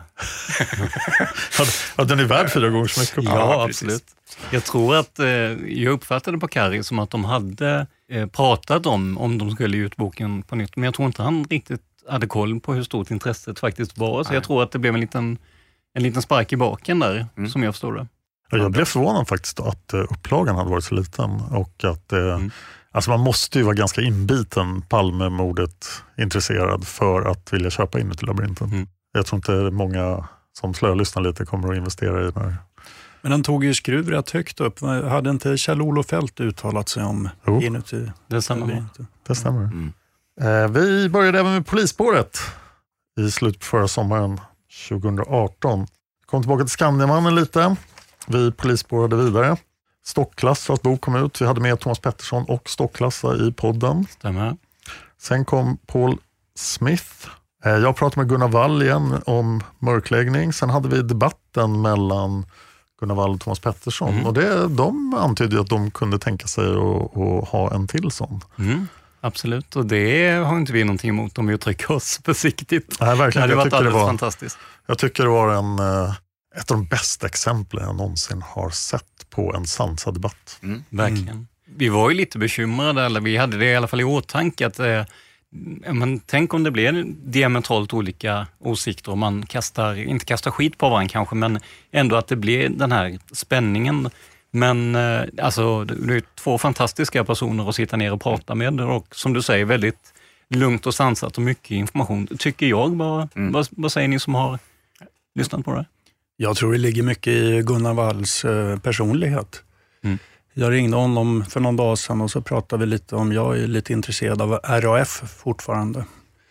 Ja. Ja, den är värd fyra gånger så mycket. Ja, ja absolut. Jag tror att, eh, jag uppfattade på Kari som att de hade eh, pratat om om de skulle ge ut boken på nytt. Men jag tror inte han riktigt hade koll på hur stort intresset faktiskt var. Så Nej. jag tror att det blev en liten, en liten spark i baken där, mm. som jag förstår det. Ja, jag blev förvånad faktiskt att uh, upplagan hade varit så liten. Och att uh, mm. alltså man måste ju vara ganska inbiten Palmemordet intresserad för att vilja köpa in till labyrinten. Mm. Jag tror inte många som slölyssnar lite kommer att investera i det. Men den tog ju skruv rätt högt upp. Hade inte Kjell-Olof Fält uttalat sig om jo. inuti? Det stämmer. Det stämmer. Mm. Eh, vi började även med polisspåret i slutet på förra sommaren tjugoarton. Kom tillbaka till Skandiamannen lite. Vi polisspårade vidare. Stockklassas bok kom ut. Vi hade med Thomas Pettersson och Stocklassa i podden. Stämmer. Sen kom Paul Smith. Jag pratade med Gunnar Wall igen om mörkläggning. Sen hade vi debatten mellan Gunnar Wall och Thomas Pettersson. Mm. Och det, de antydde att de kunde tänka sig att, att ha en till sån. Mm. Absolut, och det har inte vi någonting emot om vi uttrycker oss försiktigt. Nej, verkligen. Det hade varit alldeles det var, fantastiskt. Jag tycker det var en, ett av de bästa exemplen jag någonsin har sett på en sansad debatt. Mm. Verkligen. Mm. Vi var ju lite bekymrade, eller vi hade det i alla fall i åtanke att eh, men tänk om det blir diametralt olika åsikter och man kastar, inte kastar skit på varandra kanske, men ändå att det blir den här spänningen. Men eh, alltså, det är två fantastiska personer att sitta ner och prata med och som du säger väldigt lugnt och sansat och mycket information. Tycker jag, vad, mm. vad, vad säger ni som har lyssnat på det? Jag tror det ligger mycket i Gunnar Walls eh, personlighet. Mm. Jag ringde honom för någon dag sedan och så pratade vi lite om, jag är lite intresserad av R A F fortfarande.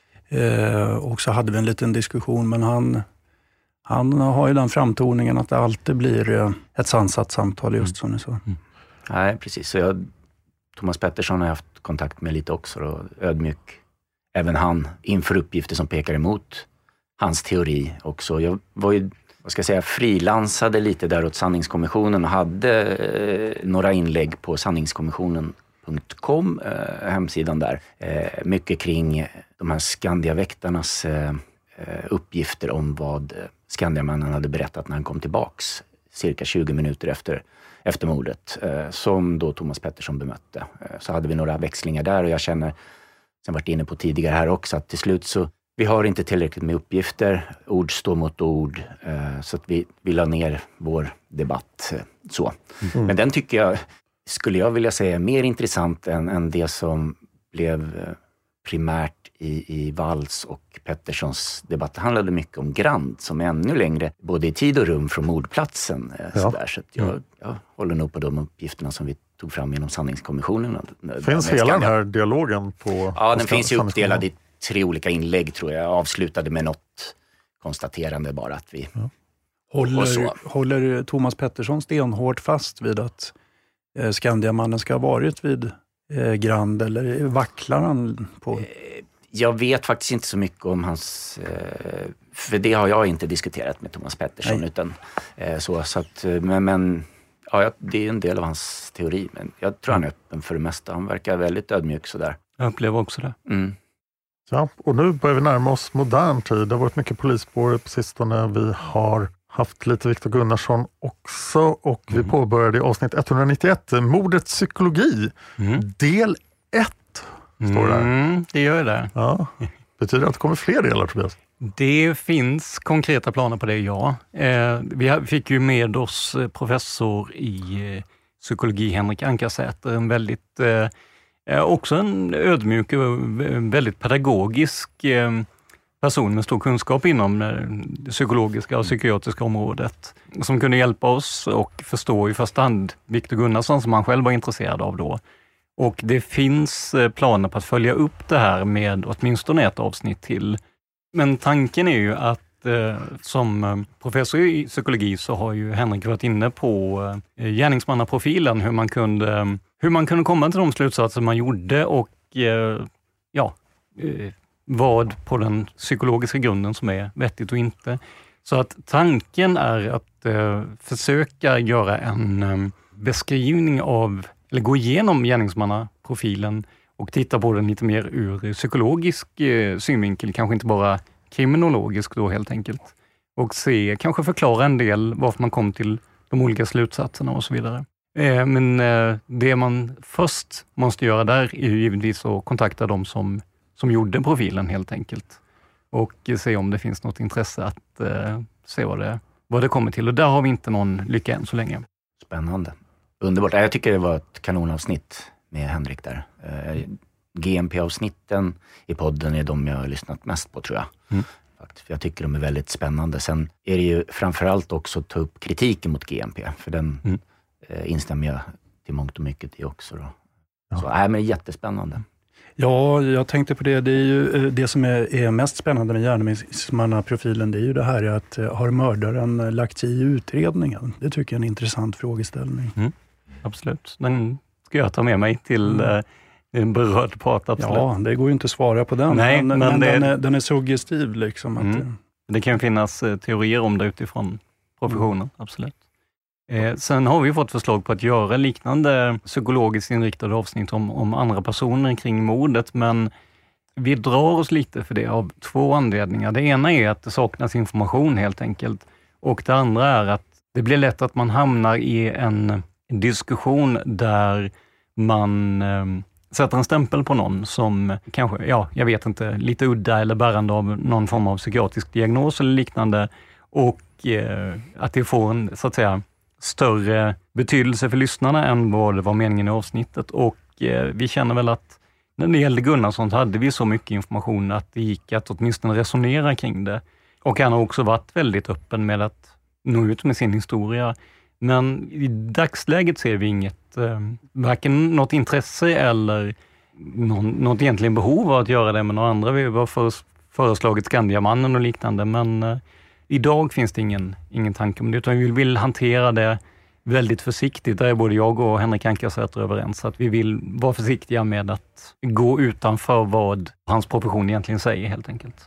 Eh, och så hade vi en liten diskussion, men han, han har ju den framtoningen att det alltid blir eh, ett sansat samtal just som ni sa. Mm. Nej, precis. Så jag, Thomas Pettersson har haft kontakt med lite också och ödmjuk. Även han inför uppgifter som pekar emot hans teori också. Jag var ju, vad ska jag säga, frilansade lite där åt sanningskommissionen och hade eh, några inlägg på sanningskommissionen punkt com, eh, hemsidan där. Eh, mycket kring de här Skandiaväktarnas eh, uppgifter om vad Skandiamannen hade berättat när han kom tillbaks cirka tjugo minuter efter, efter mordet, eh, som då Thomas Pettersson bemötte. Eh, så hade vi några växlingar där, och jag känner, som varit inne på tidigare här också, att till slut så vi har inte tillräckligt med uppgifter, ord står mot ord, eh, så att vi, vi la ner vår debatt eh, så. Mm. Men den tycker jag, skulle jag vilja säga, är mer intressant än, än det som blev eh, primärt i, i Walls och Petterssons debatt. Det handlade mycket om Grand, som är ännu längre både i tid och rum från mordplatsen. Eh, ja. sådär. Så att jag, mm. jag håller nog på de uppgifterna som vi tog fram genom sanningskommissionen. Finns hela den här dialogen på... Ja, den finns ju uppdelad i tre olika inlägg, tror jag. Jag avslutade med något konstaterande bara att vi... Ja. Håller, håller Thomas Pettersson stenhårt fast vid att eh, Skandiamannen ska ha varit vid eh, Grand, eller vacklar han på? Eh, jag vet faktiskt inte så mycket om hans... Eh, för det har jag inte diskuterat med Thomas Pettersson. Nej. Utan eh, så, så att... Men... men ja, det är en del av hans teori, men jag tror han är öppen för det mesta. Han verkar väldigt ödmjuk sådär. Jag upplever också det. Mm. Ja, och nu börjar vi närma oss modern tid. Det har varit mycket polisspår på sistone. Vi har haft lite Viktor Gunnarsson också, och mm. vi påbörjade i avsnitt etthundranittioett Mordets psykologi. Mm. Del ett står där. Mm, det gör det. Ja. Betyder det att det kommer fler delar, Tobias? Det finns konkreta planer på det, ja. Eh, vi fick ju med oss professor i eh, psykologi, Henrik Ankarsäter, en väldigt, eh, också en ödmjuk och väldigt pedagogisk eh, person med stor kunskap inom eh, det psykologiska och psykiatriska området, som kunde hjälpa oss och förstå i första hand Viktor Gunnarsson, som han själv var intresserad av då. Och det finns eh, planer på att följa upp det här med åtminstone ett avsnitt till. Men tanken är ju att eh, som professor i psykologi så har ju Henrik varit inne på eh, gärningsmannaprofilen, hur man kunde, hur man kunde komma till de slutsatser man gjorde, och eh, ja, eh, vad på den psykologiska grunden som är vettigt och inte. Så att tanken är att eh, försöka göra en eh, beskrivning av, eller gå igenom gärningsmannaprofilen och titta på den lite mer ur psykologisk eh, synvinkel, kanske inte bara kriminologisk då helt enkelt. Och se, kanske förklara en del varför man kom till de olika slutsatserna och så vidare. Eh, men eh, det man först måste göra där är ju givetvis att kontakta de som, som gjorde profilen helt enkelt. Och se om det finns något intresse att eh, se vad det, vad det kommer till. Och där har vi inte någon lycka än så länge. Spännande. Underbart. Jag tycker det var ett kanonavsnitt med Henrik där. G M P-avsnitten i podden är de jag har lyssnat mest på, tror jag. Mm. Faktiskt, för jag tycker de är väldigt spännande. Sen är det ju framförallt också att ta upp kritiken mot G M P. För den mm. eh, instämmer jag till mångt och mycket i också. Då. Ja. Så äh, men jättespännande. Ja, jag tänkte på det. Det är ju det som är, är mest spännande med gärningsmannaprofilen. Det är ju det här att har mördaren lagt sig i utredningen? Det tycker jag är en intressant frågeställning. Mm. Absolut. Den ska jag ta med mig till mm. en berörd part. Absolut. Ja, det går ju inte att svara på den. Nej, men men men det... den, är, den är suggestiv liksom. Att mm. det... det kan finnas teorier om det utifrån professionen, mm. absolut. Eh, sen har vi fått förslag på att göra liknande psykologiskt inriktade avsnitt om, om andra personer kring mordet, men vi drar oss lite för det av två anledningar. Det ena är att det saknas information helt enkelt, och det andra är att det blir lätt att man hamnar i en diskussion där man eh, sätter en stämpel på någon som kanske, ja, jag vet inte, lite udda eller bärande av någon form av psykiatrisk diagnos eller liknande, och eh, att det får en, så att säga, större betydelse för lyssnarna än vad det var meningen i avsnittet. Och eh, vi känner väl att när det gällde Gunnarsson så hade vi så mycket information att det gick att åtminstone resonera kring det. Och han har också varit väldigt öppen med att nå ut med sin historia. Men i dagsläget ser vi inget, eh, varken något intresse eller någon, något egentligen behov av att göra det med några andra. Vi har för, föreslagit Skandiamannen och liknande, men eh, idag finns det ingen, ingen tanke om det, utan vi vill hantera det väldigt försiktigt. Där är både jag och Henrik Ankarsäter överens, att vi vill vara försiktiga med att gå utanför vad hans profession egentligen säger helt enkelt.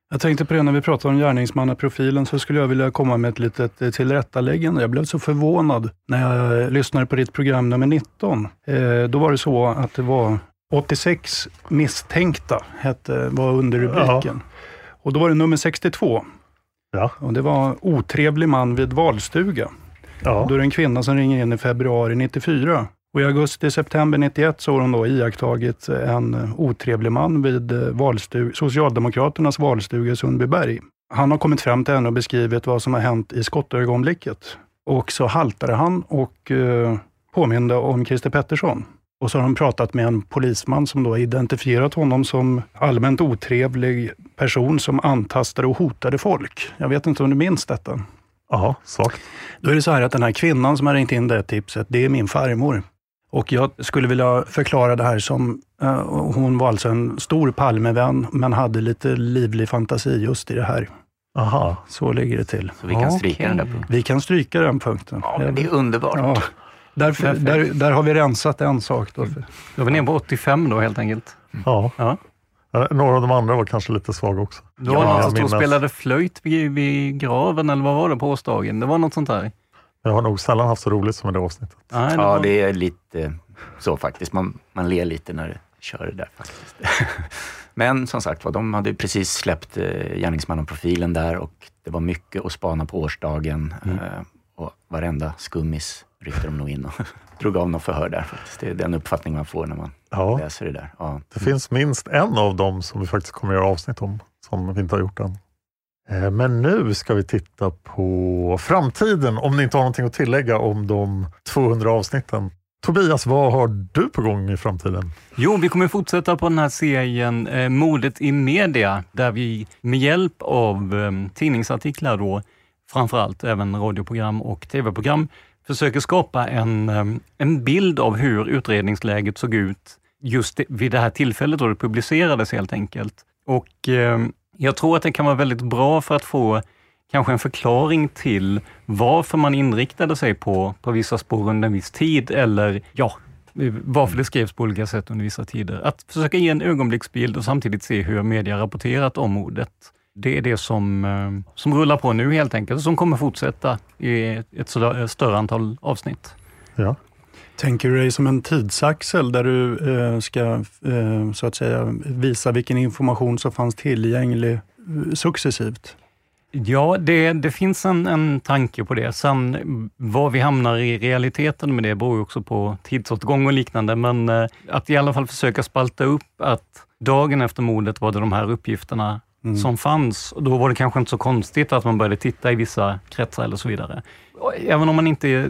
Jag tänkte på det när vi pratade om gärningsmannaprofilen, så skulle jag vilja komma med ett litet tillrättaläggande. Jag blev så förvånad när jag lyssnade på ditt program nummer nitton. Eh, då var det så att det var åttiosex misstänkta, hette, var under rubriken. Ja. Och då var det nummer sextiotvå. Ja. Och det var otrevlig man vid valstuga. Ja. Då är det en kvinna som ringer in i februari nittiofyra. Och i augusti-september nittioett så har hon då iakttagit en otrevlig man vid valstug, Socialdemokraternas valstuga i Sundbyberg. Han har kommit fram till henne och beskrivit vad som har hänt i skottögonblicket. Och så haltade han och eh, påminde om Christer Pettersson. Och så har de pratat med en polisman som då har identifierat honom som allmänt otrevlig person som antastade och hotade folk. Jag vet inte om du minns detta. Ja, svagt. Då är det så här att den här kvinnan som har ringt in det tipset, det är min farmor. Och jag skulle vilja förklara det här som, uh, hon var alltså en stor Palmevän men hade lite livlig fantasi just i det här. Aha. Så ligger det till. Så vi kan stryka okay. den där punkten. Vi kan stryka den punkten. Ja, men det är underbart. Ja. Därför, där, där har vi rensat en sak då. Då är vi ner på åttiofem då helt enkelt. Ja. ja. Några av de andra var kanske lite svaga också. Då var ja, någon som spelade flöjt vid, vid graven, eller vad var det på årsdagen? Det var något sånt där. Jag har nog sällan haft så roligt som i det avsnittet. Ja, det, ja, var... det är lite så faktiskt. Man, man ler lite när det kör det där faktiskt. Men som sagt, de hade precis släppt eh, gärningsmannen-profilen där och det var mycket att spana på årsdagen. Mm. Eh, och varenda skummis ryckte de nog in och drog av någon förhör där faktiskt. Det är den uppfattning man får när man ja. läser det där. Ja. Det finns minst en av dem som vi faktiskt kommer att göra avsnitt om, som vi inte har gjort än. Men nu ska vi titta på framtiden, om ni inte har någonting att tillägga om de tvåhundra avsnitten. Tobias, vad har du på gång i framtiden? Jo, vi kommer fortsätta på den här serien eh, Modet i media, där vi med hjälp av eh, tidningsartiklar då, framförallt även radioprogram och tv-program, försöker skapa en, eh, en bild av hur utredningsläget såg ut just vid det här tillfället då det publicerades helt enkelt. Och eh, jag tror att det kan vara väldigt bra för att få kanske en förklaring till varför man inriktade sig på, på vissa spår under en viss tid, eller ja, varför det skrevs på olika sätt under vissa tider. Att försöka ge en ögonblicksbild och samtidigt se hur media rapporterat om mordet. Det är det som, som rullar på nu helt enkelt och som kommer fortsätta i ett större antal avsnitt. Ja. Tänker du dig som en tidsaxel där du eh, ska eh, så att säga visa vilken information som fanns tillgänglig eh, successivt? Ja, det, det finns en, en tanke på det. Sen var vi hamnar i realiteten med det beror också på tidsåtgång och liknande. Men eh, att i alla fall försöka spalta upp att dagen efter mordet var det de här uppgifterna mm. som fanns. Och då var det kanske inte så konstigt att man började titta i vissa kretsar eller så vidare. Även om man inte är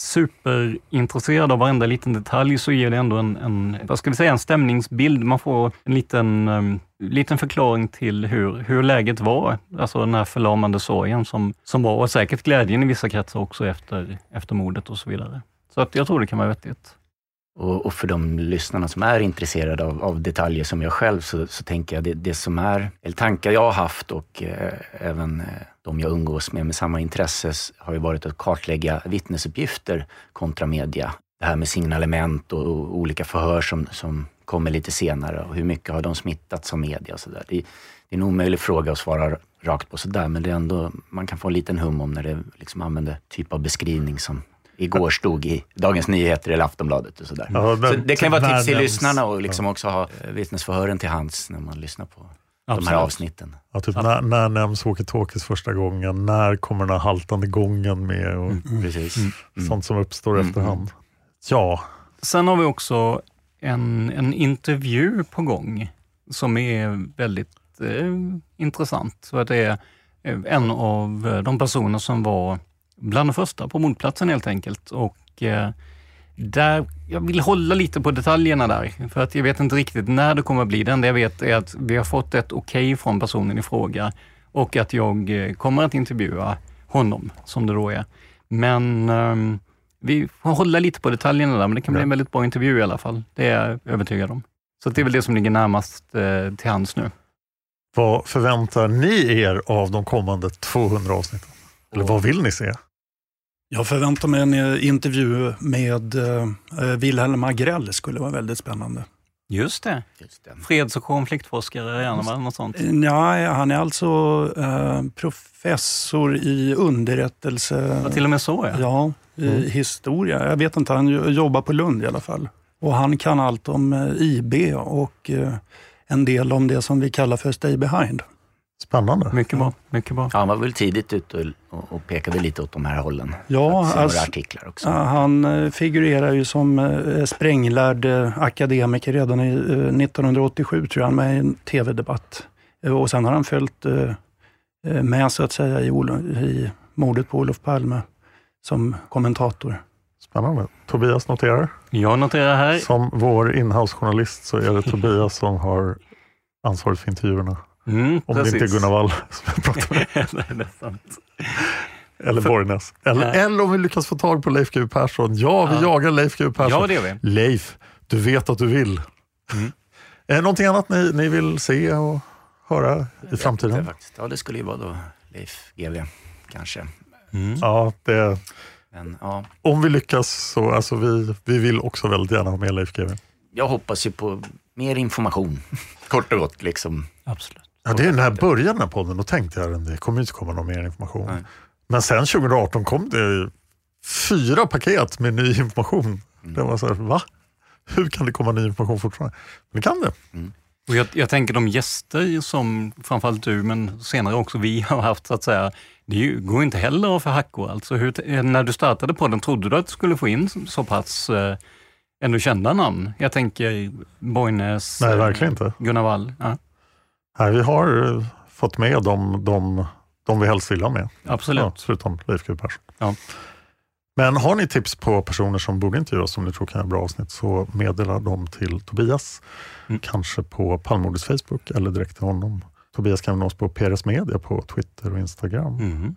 superintresserad av varenda liten detalj så ger det ändå en, en, vad ska vi säga, en stämningsbild. Man får en liten, um, liten förklaring till hur, hur läget var. Alltså den här förlamande sorgen som, som var, och säkert glädjen i vissa kretsar också efter, efter mordet och så vidare. Så att jag tror det kan vara vettigt. Och, och för de lyssnarna som är intresserade av, av detaljer som jag själv så, så tänker jag det, det som är, eller tankar jag har haft och eh, även eh, de jag umgås med med samma intresse har ju varit att kartlägga vittnesuppgifter kontra media. Det här med signalement och, och olika förhör som, som kommer lite senare och hur mycket har de smittats av media och sådär. Det, det är en omöjlig fråga att svara rakt på sådär, men det är ändå, man kan få en liten hum om när det liksom använder typ av beskrivning som igår stod i Dagens Nyheter eller Aftonbladet och sådär. Ja, så det kan vara tips till lyssnarna och liksom också ha vittnesförhören till hands när man lyssnar på Absolut. de här avsnitten. Ja, typ när, när nämns walkie-talkies första gången, när kommer den här haltande gången med och mm. Precis. Mm. sånt som uppstår mm. efterhand. Ja. Sen har vi också en, en intervju på gång som är väldigt eh, intressant. Så att det är en av de personer som var bland de första på mordplatsen helt enkelt. Och eh, där, jag vill hålla lite på detaljerna där. För att jag vet inte riktigt när det kommer att bli. Det enda jag vet är att vi har fått ett okej från personen i fråga. Och att jag eh, kommer att intervjua honom, som det då är. Men eh, vi får hålla lite på detaljerna där. Men det kan bli en väldigt bra intervju i alla fall. Det är jag övertygad om. Så det är väl det som ligger närmast eh, till hands nu. Vad förväntar ni er av de kommande tvåhundra avsnitten? Eller vad vill ni se? Jag förväntar mig en intervju med uh, Wilhelm Agrell, skulle vara väldigt spännande. Just det. Just det. Freds- och konfliktforskare är han, va? Något sånt. Ja, han är alltså eh, professor i underrättelse. Ja, till och med så, ja. Ja, i mm. historia. Jag vet inte, han jobbar på Lund i alla fall. Och han kan allt om eh, I B och eh, en del om det som vi kallar för stay behind. Spännande. Mycket bra. Mycket bra. Ja, han var väl tidigt ute och, och pekade lite åt de här hållen. Ja, alltså, artiklar också. Han figurerar ju som eh, spränglärd eh, akademiker redan i eh, nittonhundraåttiosju, tror jag, med en tv-debatt. Eh, och sen har han följt eh, med, så att säga, i, i mordet på Olof Palme som kommentator. Spännande. Tobias noterar. Jag noterar här. Som vår inhouse-journalist så är det Tobias som har ansvaret för intervjuerna. Mm, om precis. Det inte är Gunnar Wall som jag pratar med. Det är sant. Eller Borgnäs. Eller, ja. eller om vi lyckas få tag på Leif G W Persson. Ja, vi ja. jagar Leif G W Persson. Ja, det gör vi. Leif, du vet att du vill. Mm. Är det någonting annat ni, ni vill se och höra i framtiden? Det, faktiskt. Ja, det skulle ju vara då Leif G W kanske. Mm. Ja, det... Men, ja. Om vi lyckas så, alltså vi, vi vill också väldigt gärna ha med Leif G W. Jag hoppas ju på mer information. Kort och gott liksom. Absolut. Ja, det är när jag började den här podden, då tänkte jag att det kommer inte komma någon mer information. Nej. Men sen tjugo arton kom det fyra paket med ny information. Mm. Det var så här, va? Hur kan det komma ny information fortfarande? Men det kan det. Mm. Och jag, jag tänker de gäster som framförallt du, men senare också vi har haft, så att säga, det ju, går inte heller av för hackor. Alltså, hur, när du startade podden, trodde du att du skulle få in så pass eh, ändå kända namn? Jag tänker Borgnäs, Nej, verkligen inte. Gunnar Wall. Ja. Nej, vi har fått med de, de, de vi helst vill ha med. Absolut. Ja, förutom Leif G W Persson. Ja. Men har ni tips på personer som borde intervjuas som ni tror kan ha bra avsnitt, så meddela dem till Tobias. Mm. Kanske på Palmemordets Facebook eller direkt till honom. Tobias kan nås på P R S Media på Twitter och Instagram. Mm.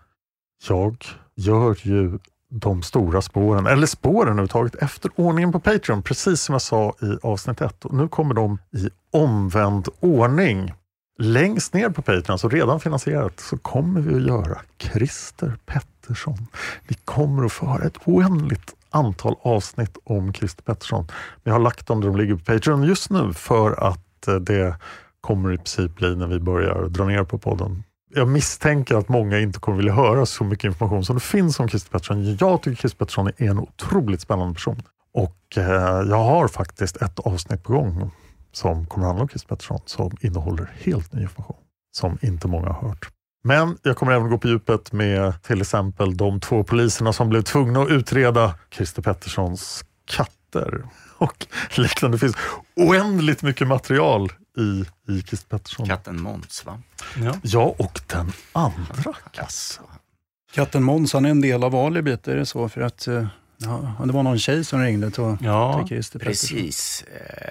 Jag gör ju de stora spåren, eller spåren överhuvudtaget, efter ordningen på Patreon, precis som jag sa i avsnitt ett. Och nu kommer de i omvänd ordning. Längst ner på Patreon, så redan finansierat, så kommer vi att göra Christer Pettersson. Vi kommer att få höra ett oändligt antal avsnitt om Christer Pettersson. Vi har lagt dem där de ligger på Patreon just nu för att det kommer i princip bli när vi börjar dra ner på podden. Jag misstänker att många inte kommer vilja höra så mycket information som det finns om Christer Pettersson. Jag tycker Christer Pettersson är en otroligt spännande person. Och eh, jag har faktiskt ett avsnitt på gång som kommer handla om Christer Pettersson, som innehåller helt ny information som inte många har hört. Men jag kommer även gå på djupet med till exempel de två poliserna som blev tvungna att utreda Christer Petterssons katter. Och liknande, det finns oändligt mycket material i, i Christer Pettersson. Katten Måns, va? Ja, ja, och den andra kassen. Katten Måns, han är en del av alibit, är det så? För att ja, det var någon tjej som ringde till, ja, till Christer Pettersson. Precis.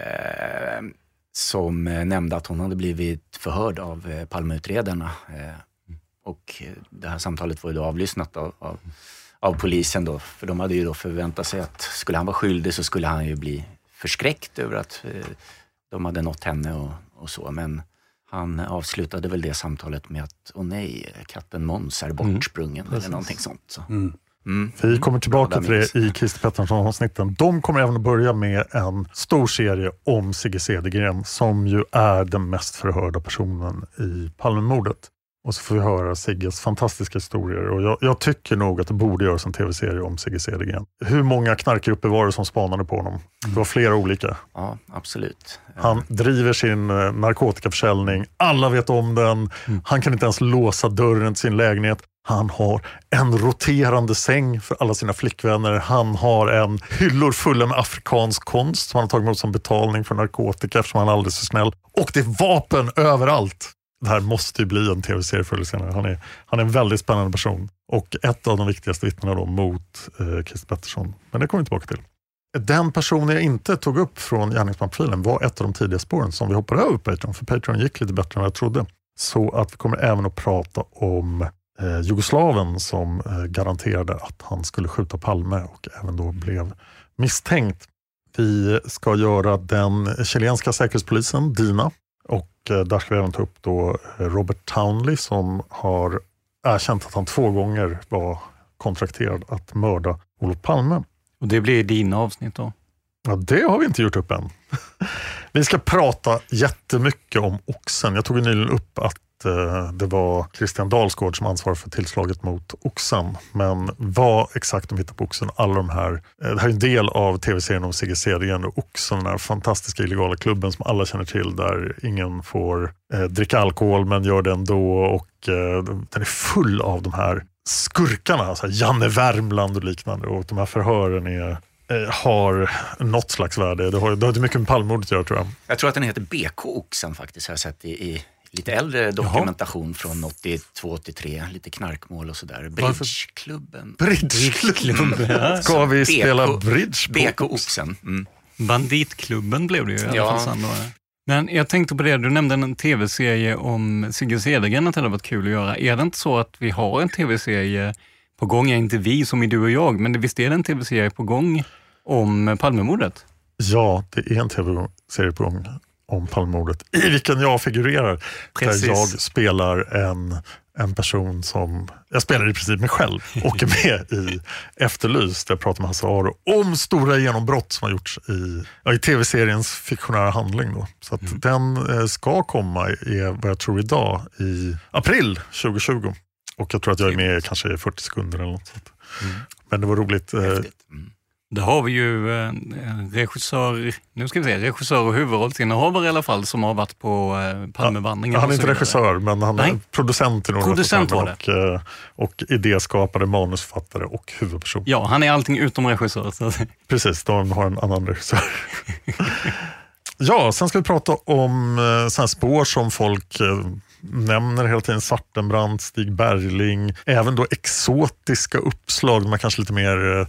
Eh, som nämnde att hon hade blivit förhörd av eh, Palmeutredarna. Eh, och det här samtalet var ju då avlyssnat av, av, av polisen då. För de hade ju då förväntat sig att skulle han vara skyldig så skulle han ju bli förskräckt över att eh, de hade nått henne och, och så. Men han avslutade väl det samtalet med att, åh nej, katten Måns är bortsprungen mm. eller någonting sånt. Så. Mm. Mm. Vi kommer tillbaka till det i Christer Pettersson-avsnitten. De kommer även att börja med en stor serie om Sigge Cedergren, som ju är den mest förhörda personen i Palmemordet. Och så får vi höra Sigges fantastiska historier. Och jag, jag tycker nog att det borde göras en tv-serie om Sigge Cedergren. Hur många knarkgrupper var det som spanade på honom? Det var flera olika. Ja, absolut. Han driver sin narkotikaförsäljning. Alla vet om den. Mm. Han kan inte ens låsa dörren till sin lägenhet. Han har en roterande säng för alla sina flickvänner. Han har en hyllor fulla med afrikansk konst som han har tagit emot som betalning för narkotika eftersom han är alldeles för snäll. Och det är vapen överallt. Det här måste ju bli en tv-serie förr eller senare. Han är, han är en väldigt spännande person. Och ett av de viktigaste vittnena då mot eh, Christer Pettersson. Men det kommer vi tillbaka till. Den personen jag inte tog upp från gärningsmanprofilen var ett av de tidiga spåren som vi hoppade över på Patreon. För Patreon gick lite bättre än vad jag trodde. Så att vi kommer även att prata om eh, Jugoslaven som eh, garanterade att han skulle skjuta Palme och även då blev misstänkt. Vi ska göra den chilenska säkerhetspolisen, Dina. Och eh, där ska vi även ta upp då Robert Townley som har erkänt att han två gånger var kontrakterad att mörda Olof Palme. Och det blir dina avsnitt då? Ja, det har vi inte gjort upp än. Vi ska prata jättemycket om Oxen. Jag tog nyligen upp att eh, det var Christian Dalsgård som ansvarar för tillslaget mot Oxen. Men vad exakt de hittar på Oxen, alla de här. Eh, det här är en del av tv-serien om Sigge Cedergren och Oxen, den här fantastiska illegala klubben som alla känner till, där ingen får eh, dricka alkohol men gör det ändå. Och eh, den är full av de här skurkarna, alltså Janne Värmland och liknande. Och de här förhören är... har något slags värde. Det har, det har inte mycket med Palmemordet att göra, tror jag. Jag tror att den heter B K Oxen faktiskt. Jag har sett i, i lite äldre dokumentation Jaha. från åttiotvå åttiotre. Lite knarkmål och sådär. Bridgeklubben. Bridgeklubben. Ja. Ska vi spela B K, bridge på B K Oxen? Mm. Banditklubben blev det ju i alla ja. fall sen då. Men jag tänkte på det, du nämnde en tv-serie om Sigge Cedergren, att det hade varit kul att göra. Är det inte så att vi har en tv-serie på gång? Är inte vi som är du och jag, men visst är det en tv-serie på gång om Palmemordet? Ja, det är en tv-serie på gång om Palmemordet, i vilken jag figurerar. Precis. Där jag spelar en, en person som, jag spelar i princip mig själv och är med i Efterlyst, där jag pratar med Hasse Aro om stora genombrott som har gjorts i, ja, i tv-seriens fiktionära handling då. Så att mm. den eh, ska komma, i, vad jag tror idag, i april tjugohundratjugo. Och jag tror att jag är med kanske i fyrtio sekunder eller något sånt. Mm. Men det var roligt. Mm. Det har vi ju en regissör, nu ska vi se, regissör och huvudrollsinnehavare i alla fall, som har varit på Palmevandringen. Ja, han är inte regissör, men han är producent i några producent var det. Och, och idéskapare, manusförfattare och huvudperson. Ja, han är allting utom regissör. Så. Precis, de har en annan regissör. Ja, sen ska vi prata om sådana spår som folk nämner hela tiden. Svartenbrandt, Stig Bergling. Även då exotiska uppslag, de är kanske lite mer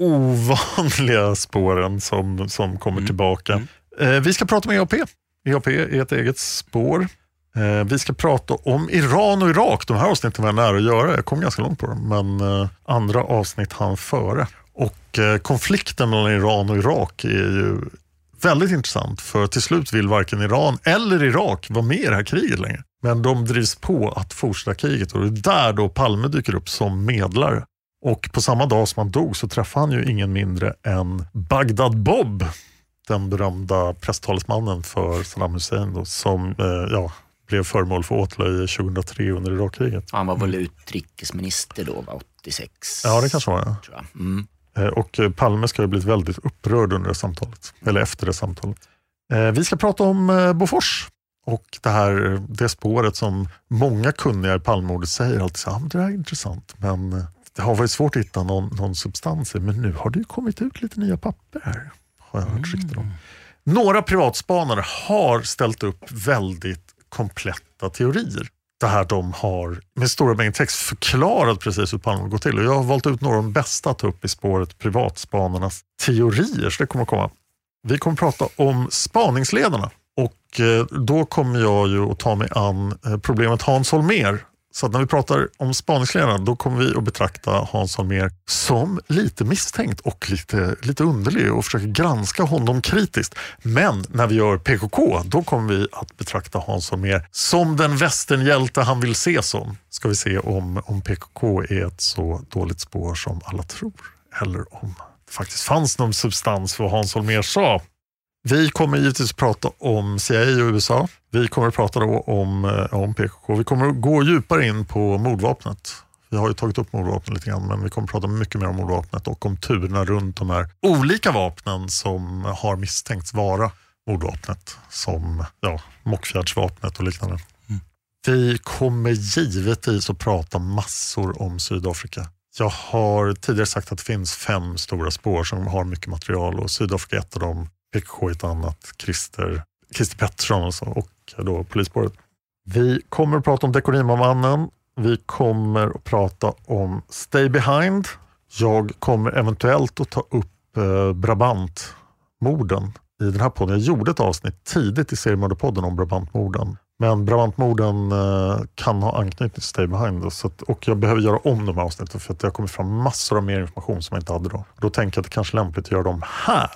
ovanliga spåren som, som kommer mm. tillbaka. Mm. Eh, vi ska prata om E A P. E A P är ett eget spår. Eh, vi ska prata om Iran och Irak. De här avsnitten var nära att göra. Jag kom ganska långt på dem. Men eh, andra avsnitt hann före. Och eh, konflikten mellan Iran och Irak är ju väldigt intressant. För till slut vill varken Iran eller Irak vara med i det här kriget längre. Men de drivs på att fortsätta kriget. Och det är där då Palme dyker upp som medlare. Och på samma dag som han dog så träffade han ju ingen mindre än Bagdad Bob, den berömda presstalesmannen för Saddam Hussein då, som eh, ja, blev föremål för åtlöje tjugohundratre under Irakkriget. Han var väl utrikesminister då, var åttiosex? Ja, det kanske var, ja. Tror jag. Mm. Eh, och Palme ska ha blivit väldigt upprörd under det samtalet, eller efter det samtalet. Eh, vi ska prata om eh, Bofors. Och det här, det spåret som många kunniga i Palmemordet säger alltid så, ah, men det här är intressant, men det har varit svårt att hitta någon, någon substans i, men nu har det ju kommit ut lite nya papper här, har jag hört rykten om. Några privatspanare har ställt upp väldigt kompletta teorier. Det här de har med stora mängder text förklarat precis hur Palme går till. Och jag har valt ut några av de bästa att ta upp i spåret privatspanarnas teorier, så det kommer att komma. Vi kommer att prata om spaningsledarna. Och då kommer jag ju att ta mig an problemet Hans Holmér. Så att när vi pratar om spaningsledarna, då kommer vi att betrakta Hans Holmér som lite misstänkt och lite, lite underlig och försöka granska honom kritiskt. Men när vi gör P K K, då kommer vi att betrakta Hans Holmér som den västernhjälte han vill se som. Ska vi se om, om P K K är ett så dåligt spår som alla tror. Eller om det faktiskt fanns någon substans för vad Hans Holmér sa. Vi kommer givetvis att prata om C I A och U S A. Vi kommer att prata då om, om P K K. Vi kommer att gå djupare in på mordvapnet. Vi har ju tagit upp mordvapnet lite grann, men vi kommer att prata mycket mer om mordvapnet och om turerna runt de här olika vapnen som har misstänkts vara mordvapnet. Som ja, Mockfjärdsvapnet och liknande. Mm. Vi kommer givetvis att prata massor om Sydafrika. Jag har tidigare sagt att det finns fem stora spår som har mycket material och Sydafrika är ett av dem. P K K ett annat, Christer, Christer Pettersson alltså, och då polisspåret. Vi kommer att prata om Dekorima-mannen. Vi kommer att prata om Stay Behind. Jag kommer eventuellt att ta upp eh, Brabantmorden i den här podden. Jag gjorde ett avsnitt tidigt i seriemördarpodden om Brabantmorden. Men Brabantmorden eh, kan ha anknytning till Stay Behind. Då, så att, och jag behöver göra om de här avsnitten för att det har kommit fram massor av mer information som jag inte hade då. Då tänker jag att det kanske är lämpligt att göra dem här.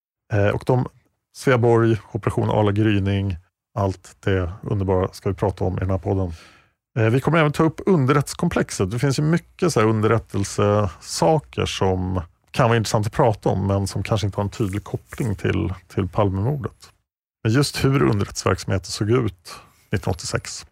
Och de, Sveaborg, Operation Arla Gryning, allt det underbara ska vi prata om i den här podden. Vi kommer även ta upp underrättelsekomplexet. Det finns ju mycket så här underrättelsesaker som kan vara intressant att prata om, men som kanske inte har en tydlig koppling till, till Palmemordet. Men just hur underrättelseverksamheten såg ut nittonhundraåttiosex.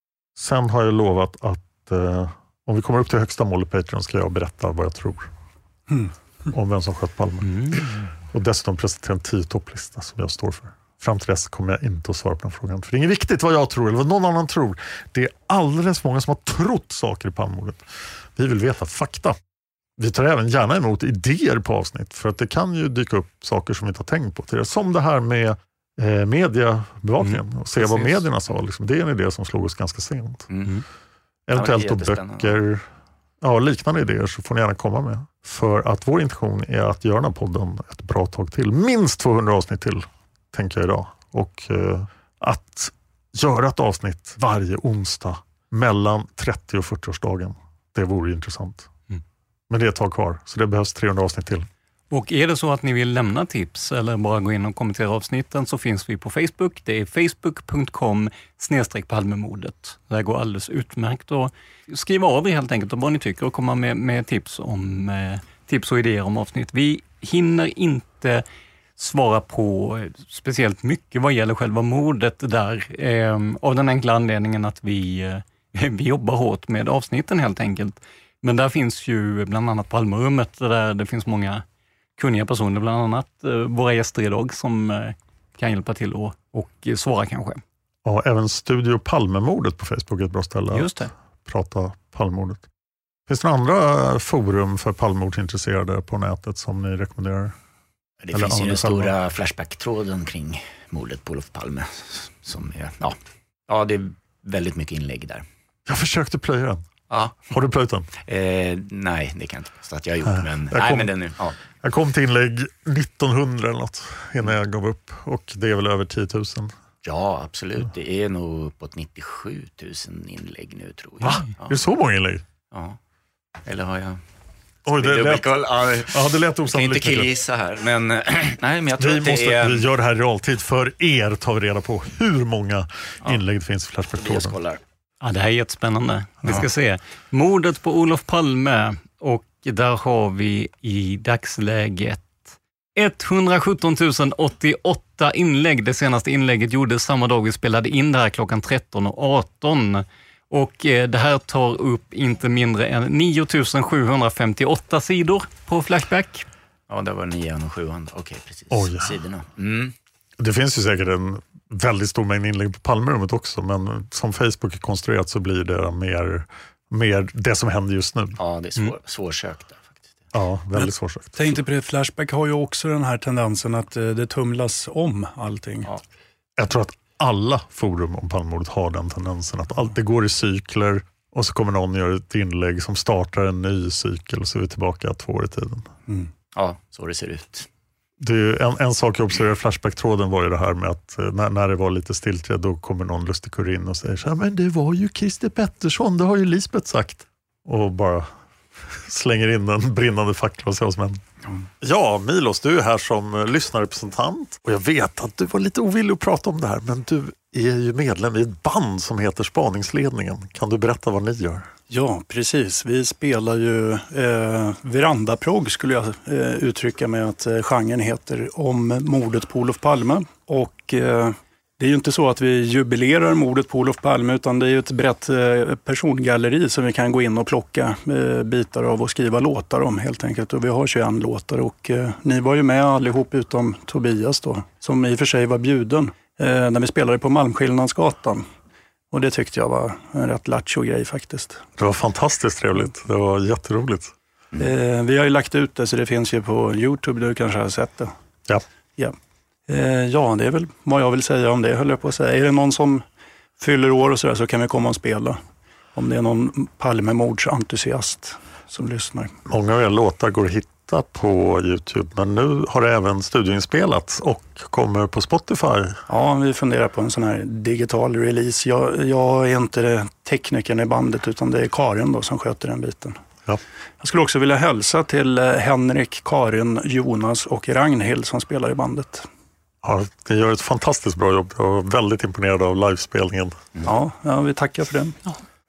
Sen har jag lovat att eh, om vi kommer upp till högsta målet på Patreon ska jag berätta vad jag tror mm. om vem som sköt Palme. Mm. Och dessutom presentera en tio topplista som jag står för. Fram till dess kommer jag inte att svara på den frågan. För det är inget viktigt vad jag tror eller vad någon annan tror. Det är alldeles många som har trott saker i Palmemordet. Vi vill veta fakta. Vi tar även gärna emot idéer på avsnitt. För att det kan ju dyka upp saker som vi inte har tänkt på tidigare. Som det här med eh, mediebevakningen. Mm, och se precis. Vad medierna sa. Liksom. Det är en idé som slog oss ganska sent. Mm. Eventuellt då böcker. Ja, liknande idéer så får ni gärna komma med. För att vår intention är att göra den här podden ett bra tag till. Minst tvåhundra avsnitt till, tänker jag idag. Och eh, att göra ett avsnitt varje onsdag mellan trettio och fyrtioårsdagen. Det vore intressant. Mm. Men det är ett tag kvar, så det behövs trehundra avsnitt till. Och är det så att ni vill lämna tips eller bara gå in och kommentera avsnitten så finns vi på Facebook. Det är facebook punkt com snedstreck palmemordet. Det går alldeles utmärkt att skriva av er helt enkelt om vad ni tycker och komma med, med tips, om, eh, tips och idéer om avsnitt. Vi hinner inte svara på speciellt mycket vad gäller själva mordet där. Eh, av den enkla anledningen att vi, eh, vi jobbar hårt med avsnitten helt enkelt. Men där finns ju bland annat Palmerummet där det finns många kunniga personer, bland annat eh, våra gäster idag som eh, kan hjälpa till och, och svara kanske. Ja, även Studio Palmemordet på Facebook är ett bra ställe Just det. att prata Palmemordet. Finns det andra forum för Palmemordsintresserade på nätet som ni rekommenderar? Det Eller finns ju den stora Flashback-tråden kring mordet på Olof Palme. Som är, ja. ja, det är väldigt mycket inlägg där. Jag försökte plöja den. Ja. Har du plöjt den? Eh, nej, det kan jag inte påstå att jag har gjort. Men, jag, nej, kom, men den, ja. jag kom till inlägg nittonhundra eller något innan jag gav upp. Och det är väl över tio tusen. Ja, absolut. Det är nog uppåt nittiosju tusen inlägg nu, tror jag. Va? Ja. Är det så många inlägg? Ja. Eller har jag... Oj, det lät, ja, det lät osannolikt. Jag kan inte killgissa här, men, nej, men jag tror vi att det måste, är... Vi gör det här i realtid. För er tar vi reda på hur många ja. inlägg det finns i Flashback-tråden. Ja, det här är jättespännande. Vi ska ja. se. Mordet på Olof Palme, och där har vi i dagsläget etthundrasjutton tusen åttioåtta inlägg. Det senaste inlägget gjordes samma dag vi spelade in det här klockan tretton och arton. Och det här tar upp inte mindre än nio tusen sjuhundrafemtioåtta sidor på Flashback. Ja, det var nio tusen sjuhundra. Okej, precis. Oh, ja. Sidorna. Mm. Det finns ju säkert en väldigt stor mängd inlägg på Palmerummet också, men som Facebook är konstruerat så blir det mer, mer det som händer just nu. Ja, det är svår, mm. svårsökt där faktiskt. Ja, väldigt svårsökt. Tänkte på det, Flashback har ju också den här tendensen att det tumlas om allting. Ja. Jag tror att alla forum om Palmemordet har den tendensen att allt det går i cykler och så kommer någon göra ett inlägg som startar en ny cykel och så är vi tillbaka två år i tiden. Mm. Ja, så det ser ut. Det är en, en sak jag observerade i Flashback-tråden var ju det här med att när, när det var lite stiltje då kommer någon lustig kurin och säger så här, men det var ju Christer Pettersson, det har ju Lisbeth sagt. Och bara slänger in en brinnande fackla hos oss män. Mm. Ja, Milos, du är här som lyssnarrepresentant och jag vet att du var lite ovillig att prata om det här, men du är ju medlem i ett band som heter Spaningsledningen. Kan du berätta vad ni gör? Ja, precis. Vi spelar ju eh, verandaprogg skulle jag eh, uttrycka med att eh, genren heter om mordet på Olof Palme. Och eh, det är ju inte så att vi jubilerar mordet på Olof Palme, utan det är ju ett brett eh, persongalleri som vi kan gå in och plocka eh, bitar av och skriva låtar om helt enkelt. Och vi har tjugoett låtar och eh, ni var ju med allihop utom Tobias då, som i och för sig var bjuden eh, när vi spelade på Malmskillnadsgatan. Och det tyckte jag var en rätt lattjo grej faktiskt. Det var fantastiskt trevligt. Det var jätteroligt. Eh, vi har ju lagt ut det så det finns ju på YouTube. Du kanske har sett det. Ja. Ja. Eh, ja, det är väl vad jag vill säga om det, höll jag på att säga. Är det någon som fyller år och sådär så kan vi komma och spela. Om det är någon Palmemordsentusiast som lyssnar. Många av era låtar går att hitta på YouTube, men nu har det även studioinspelats och kommer på Spotify. Ja, vi funderar på en sån här digital release. Jag, jag är inte teknikern i bandet utan det är Karin då som sköter den biten. Ja. Jag skulle också vilja hälsa till Henrik, Karin, Jonas och Ragnhild som spelar i bandet. Ja, det gör ett fantastiskt bra jobb. Jag var väldigt imponerad av livespelningen. Mm. Ja, ja, vi tackar för den. Ja.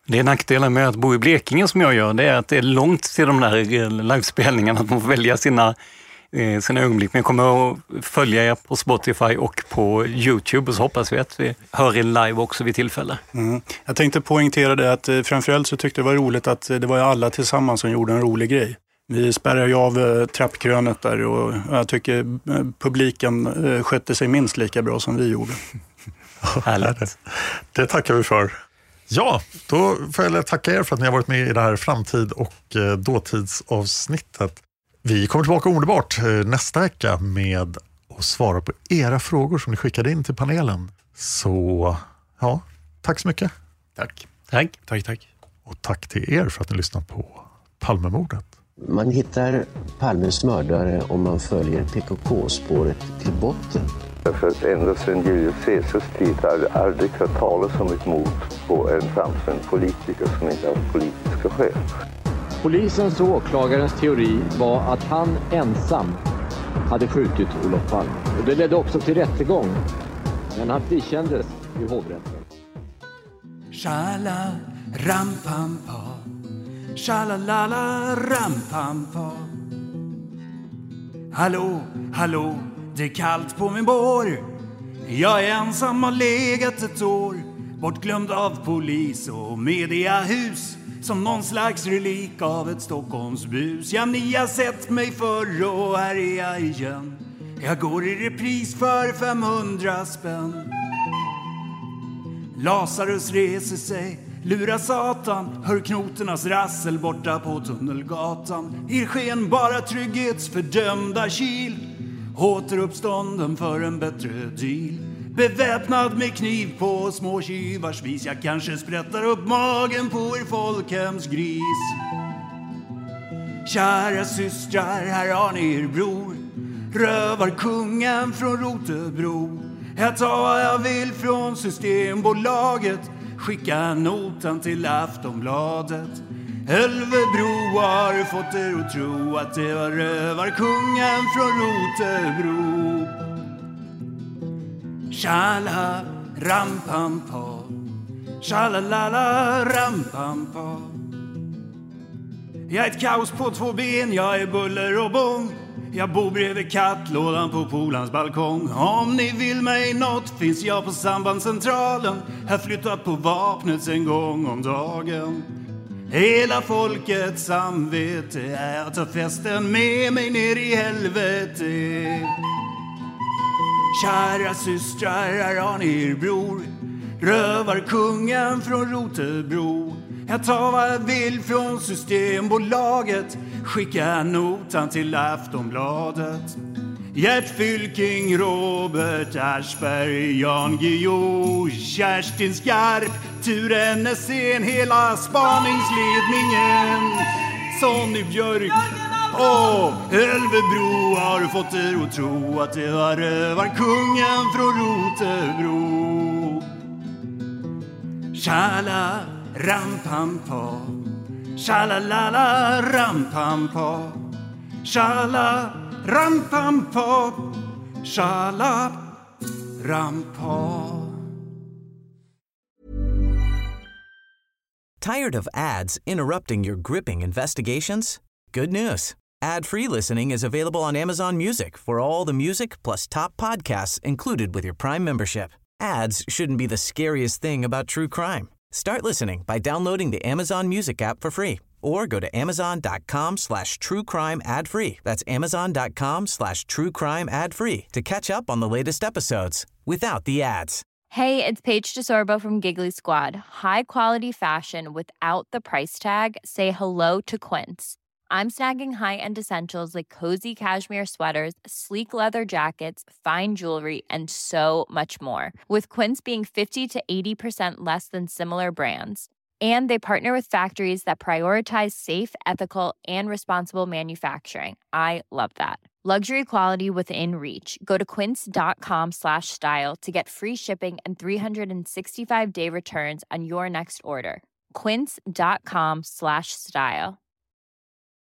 Det är nackdelen med att bo i Blekinge som jag gör, det är att det är långt till de där livespelningarna, att man får välja sina, eh, sina ögonblick. Men jag kommer att följa er på Spotify och på YouTube, och så hoppas vi att vi hör er live också vid tillfälle. Mm. Jag tänkte poängtera det att eh, framförallt så tyckte jag det var roligt att eh, det var alla tillsammans som gjorde en rolig grej. Vi spärrar ju av eh, trappkrönet där, och jag tycker eh, publiken eh, skötte sig minst lika bra som vi gjorde. Härligt. Det tackar vi för. Ja, då får jag tacka er för att ni har varit med i det här framtid- och eh, dåtidsavsnittet. Vi kommer tillbaka omedelbart eh, nästa vecka med att svara på era frågor som ni skickade in till panelen. Så ja, tack så mycket. Tack. Tack. Tack, tack. Och tack till er för att ni lyssnar på Palmemordet. Man hittar Palmes mördare om man följer P K K-spåret till botten. För att ända sedan Julius Caesars tid har det aldrig hört talas om ett mord på en framstående politiker som inte har politiska skäl. Polisens och åklagarens teori var att han ensam hade skjutit Olof Palme. Och det ledde också till rättegång. Men han frikändes i hovrätten. Shala rampampa, shalalala rampampa. Hallå, hallå, det är kallt på min bår. Jag är ensam och legat ett år, bortglömd av polis och mediahus, som någon slags relik av ett Stockholmsbus. Ja, ni har sett mig förr och här är jag igen. Jag går i repris för femhundra spänn. Lazarus reser sig, lurar satan, hör knoternas rassel borta på Tunnelgatan. I sken bara trygghetsfördömda kil, återuppstånden för en bättre deal. Beväpnad med kniv på små tjuvars vis, jag kanske sprättar upp magen på er folkhemsgris. Kära systrar, här har ni er bror, rövarkungen från Rotebro. Jag tar vad jag vill från Systembolaget, skicka notan till Aftonbladet. Ölvebro har fått er att tro att det var rövarkungen från Rotebro. Shala rampampa, shalalala rampampa. Jag är ett kaos på två ben, jag är buller och bång. Jag bor bredvid kattlådan på polans balkong. Om ni vill mig något finns jag på sambandscentralen. Här flyttat på vapnet en gång om dagen. Hela folkets samvete är att ta festen med mig ner i helvete. Kära systrar, här har ni er bror, rövarkungen från Rotebro. Jag tar vad jag vill från Systembolaget, skicka notan till Aftonbladet. Gert Fylking, Robert Aschberg, Jan Guillou, Kerstin Skarp, Turen Essén, hela spaningsledningen. Sonny Björk och Ölvebro har fått er att tro att det var rövarkungen från Rotebro. Shala rampampa, shalalala rampampa, shala rampampa, shala rampa. Tired of ads interrupting your gripping investigations? Good news. Ad-free listening is available on Amazon Music for all the music plus top podcasts included with your Prime membership. Ads shouldn't be the scariest thing about true crime. Start listening by downloading the Amazon Music app for free or go to amazon.com slash true crime ad free. That's amazon.com slash true crime ad free to catch up on the latest episodes without the ads. Hey, it's Paige DeSorbo from Giggly Squad. High quality fashion without the price tag. Say hello to Quince. I'm snagging high-end essentials like cozy cashmere sweaters, sleek leather jackets, fine jewelry, and so much more. With Quince being fifty to eighty percent less than similar brands. And they partner with factories that prioritize safe, ethical, and responsible manufacturing. I love that. Luxury quality within reach. Go to quince.com slash style to get free shipping and three sixty-five day returns on your next order. Quince.com slash style.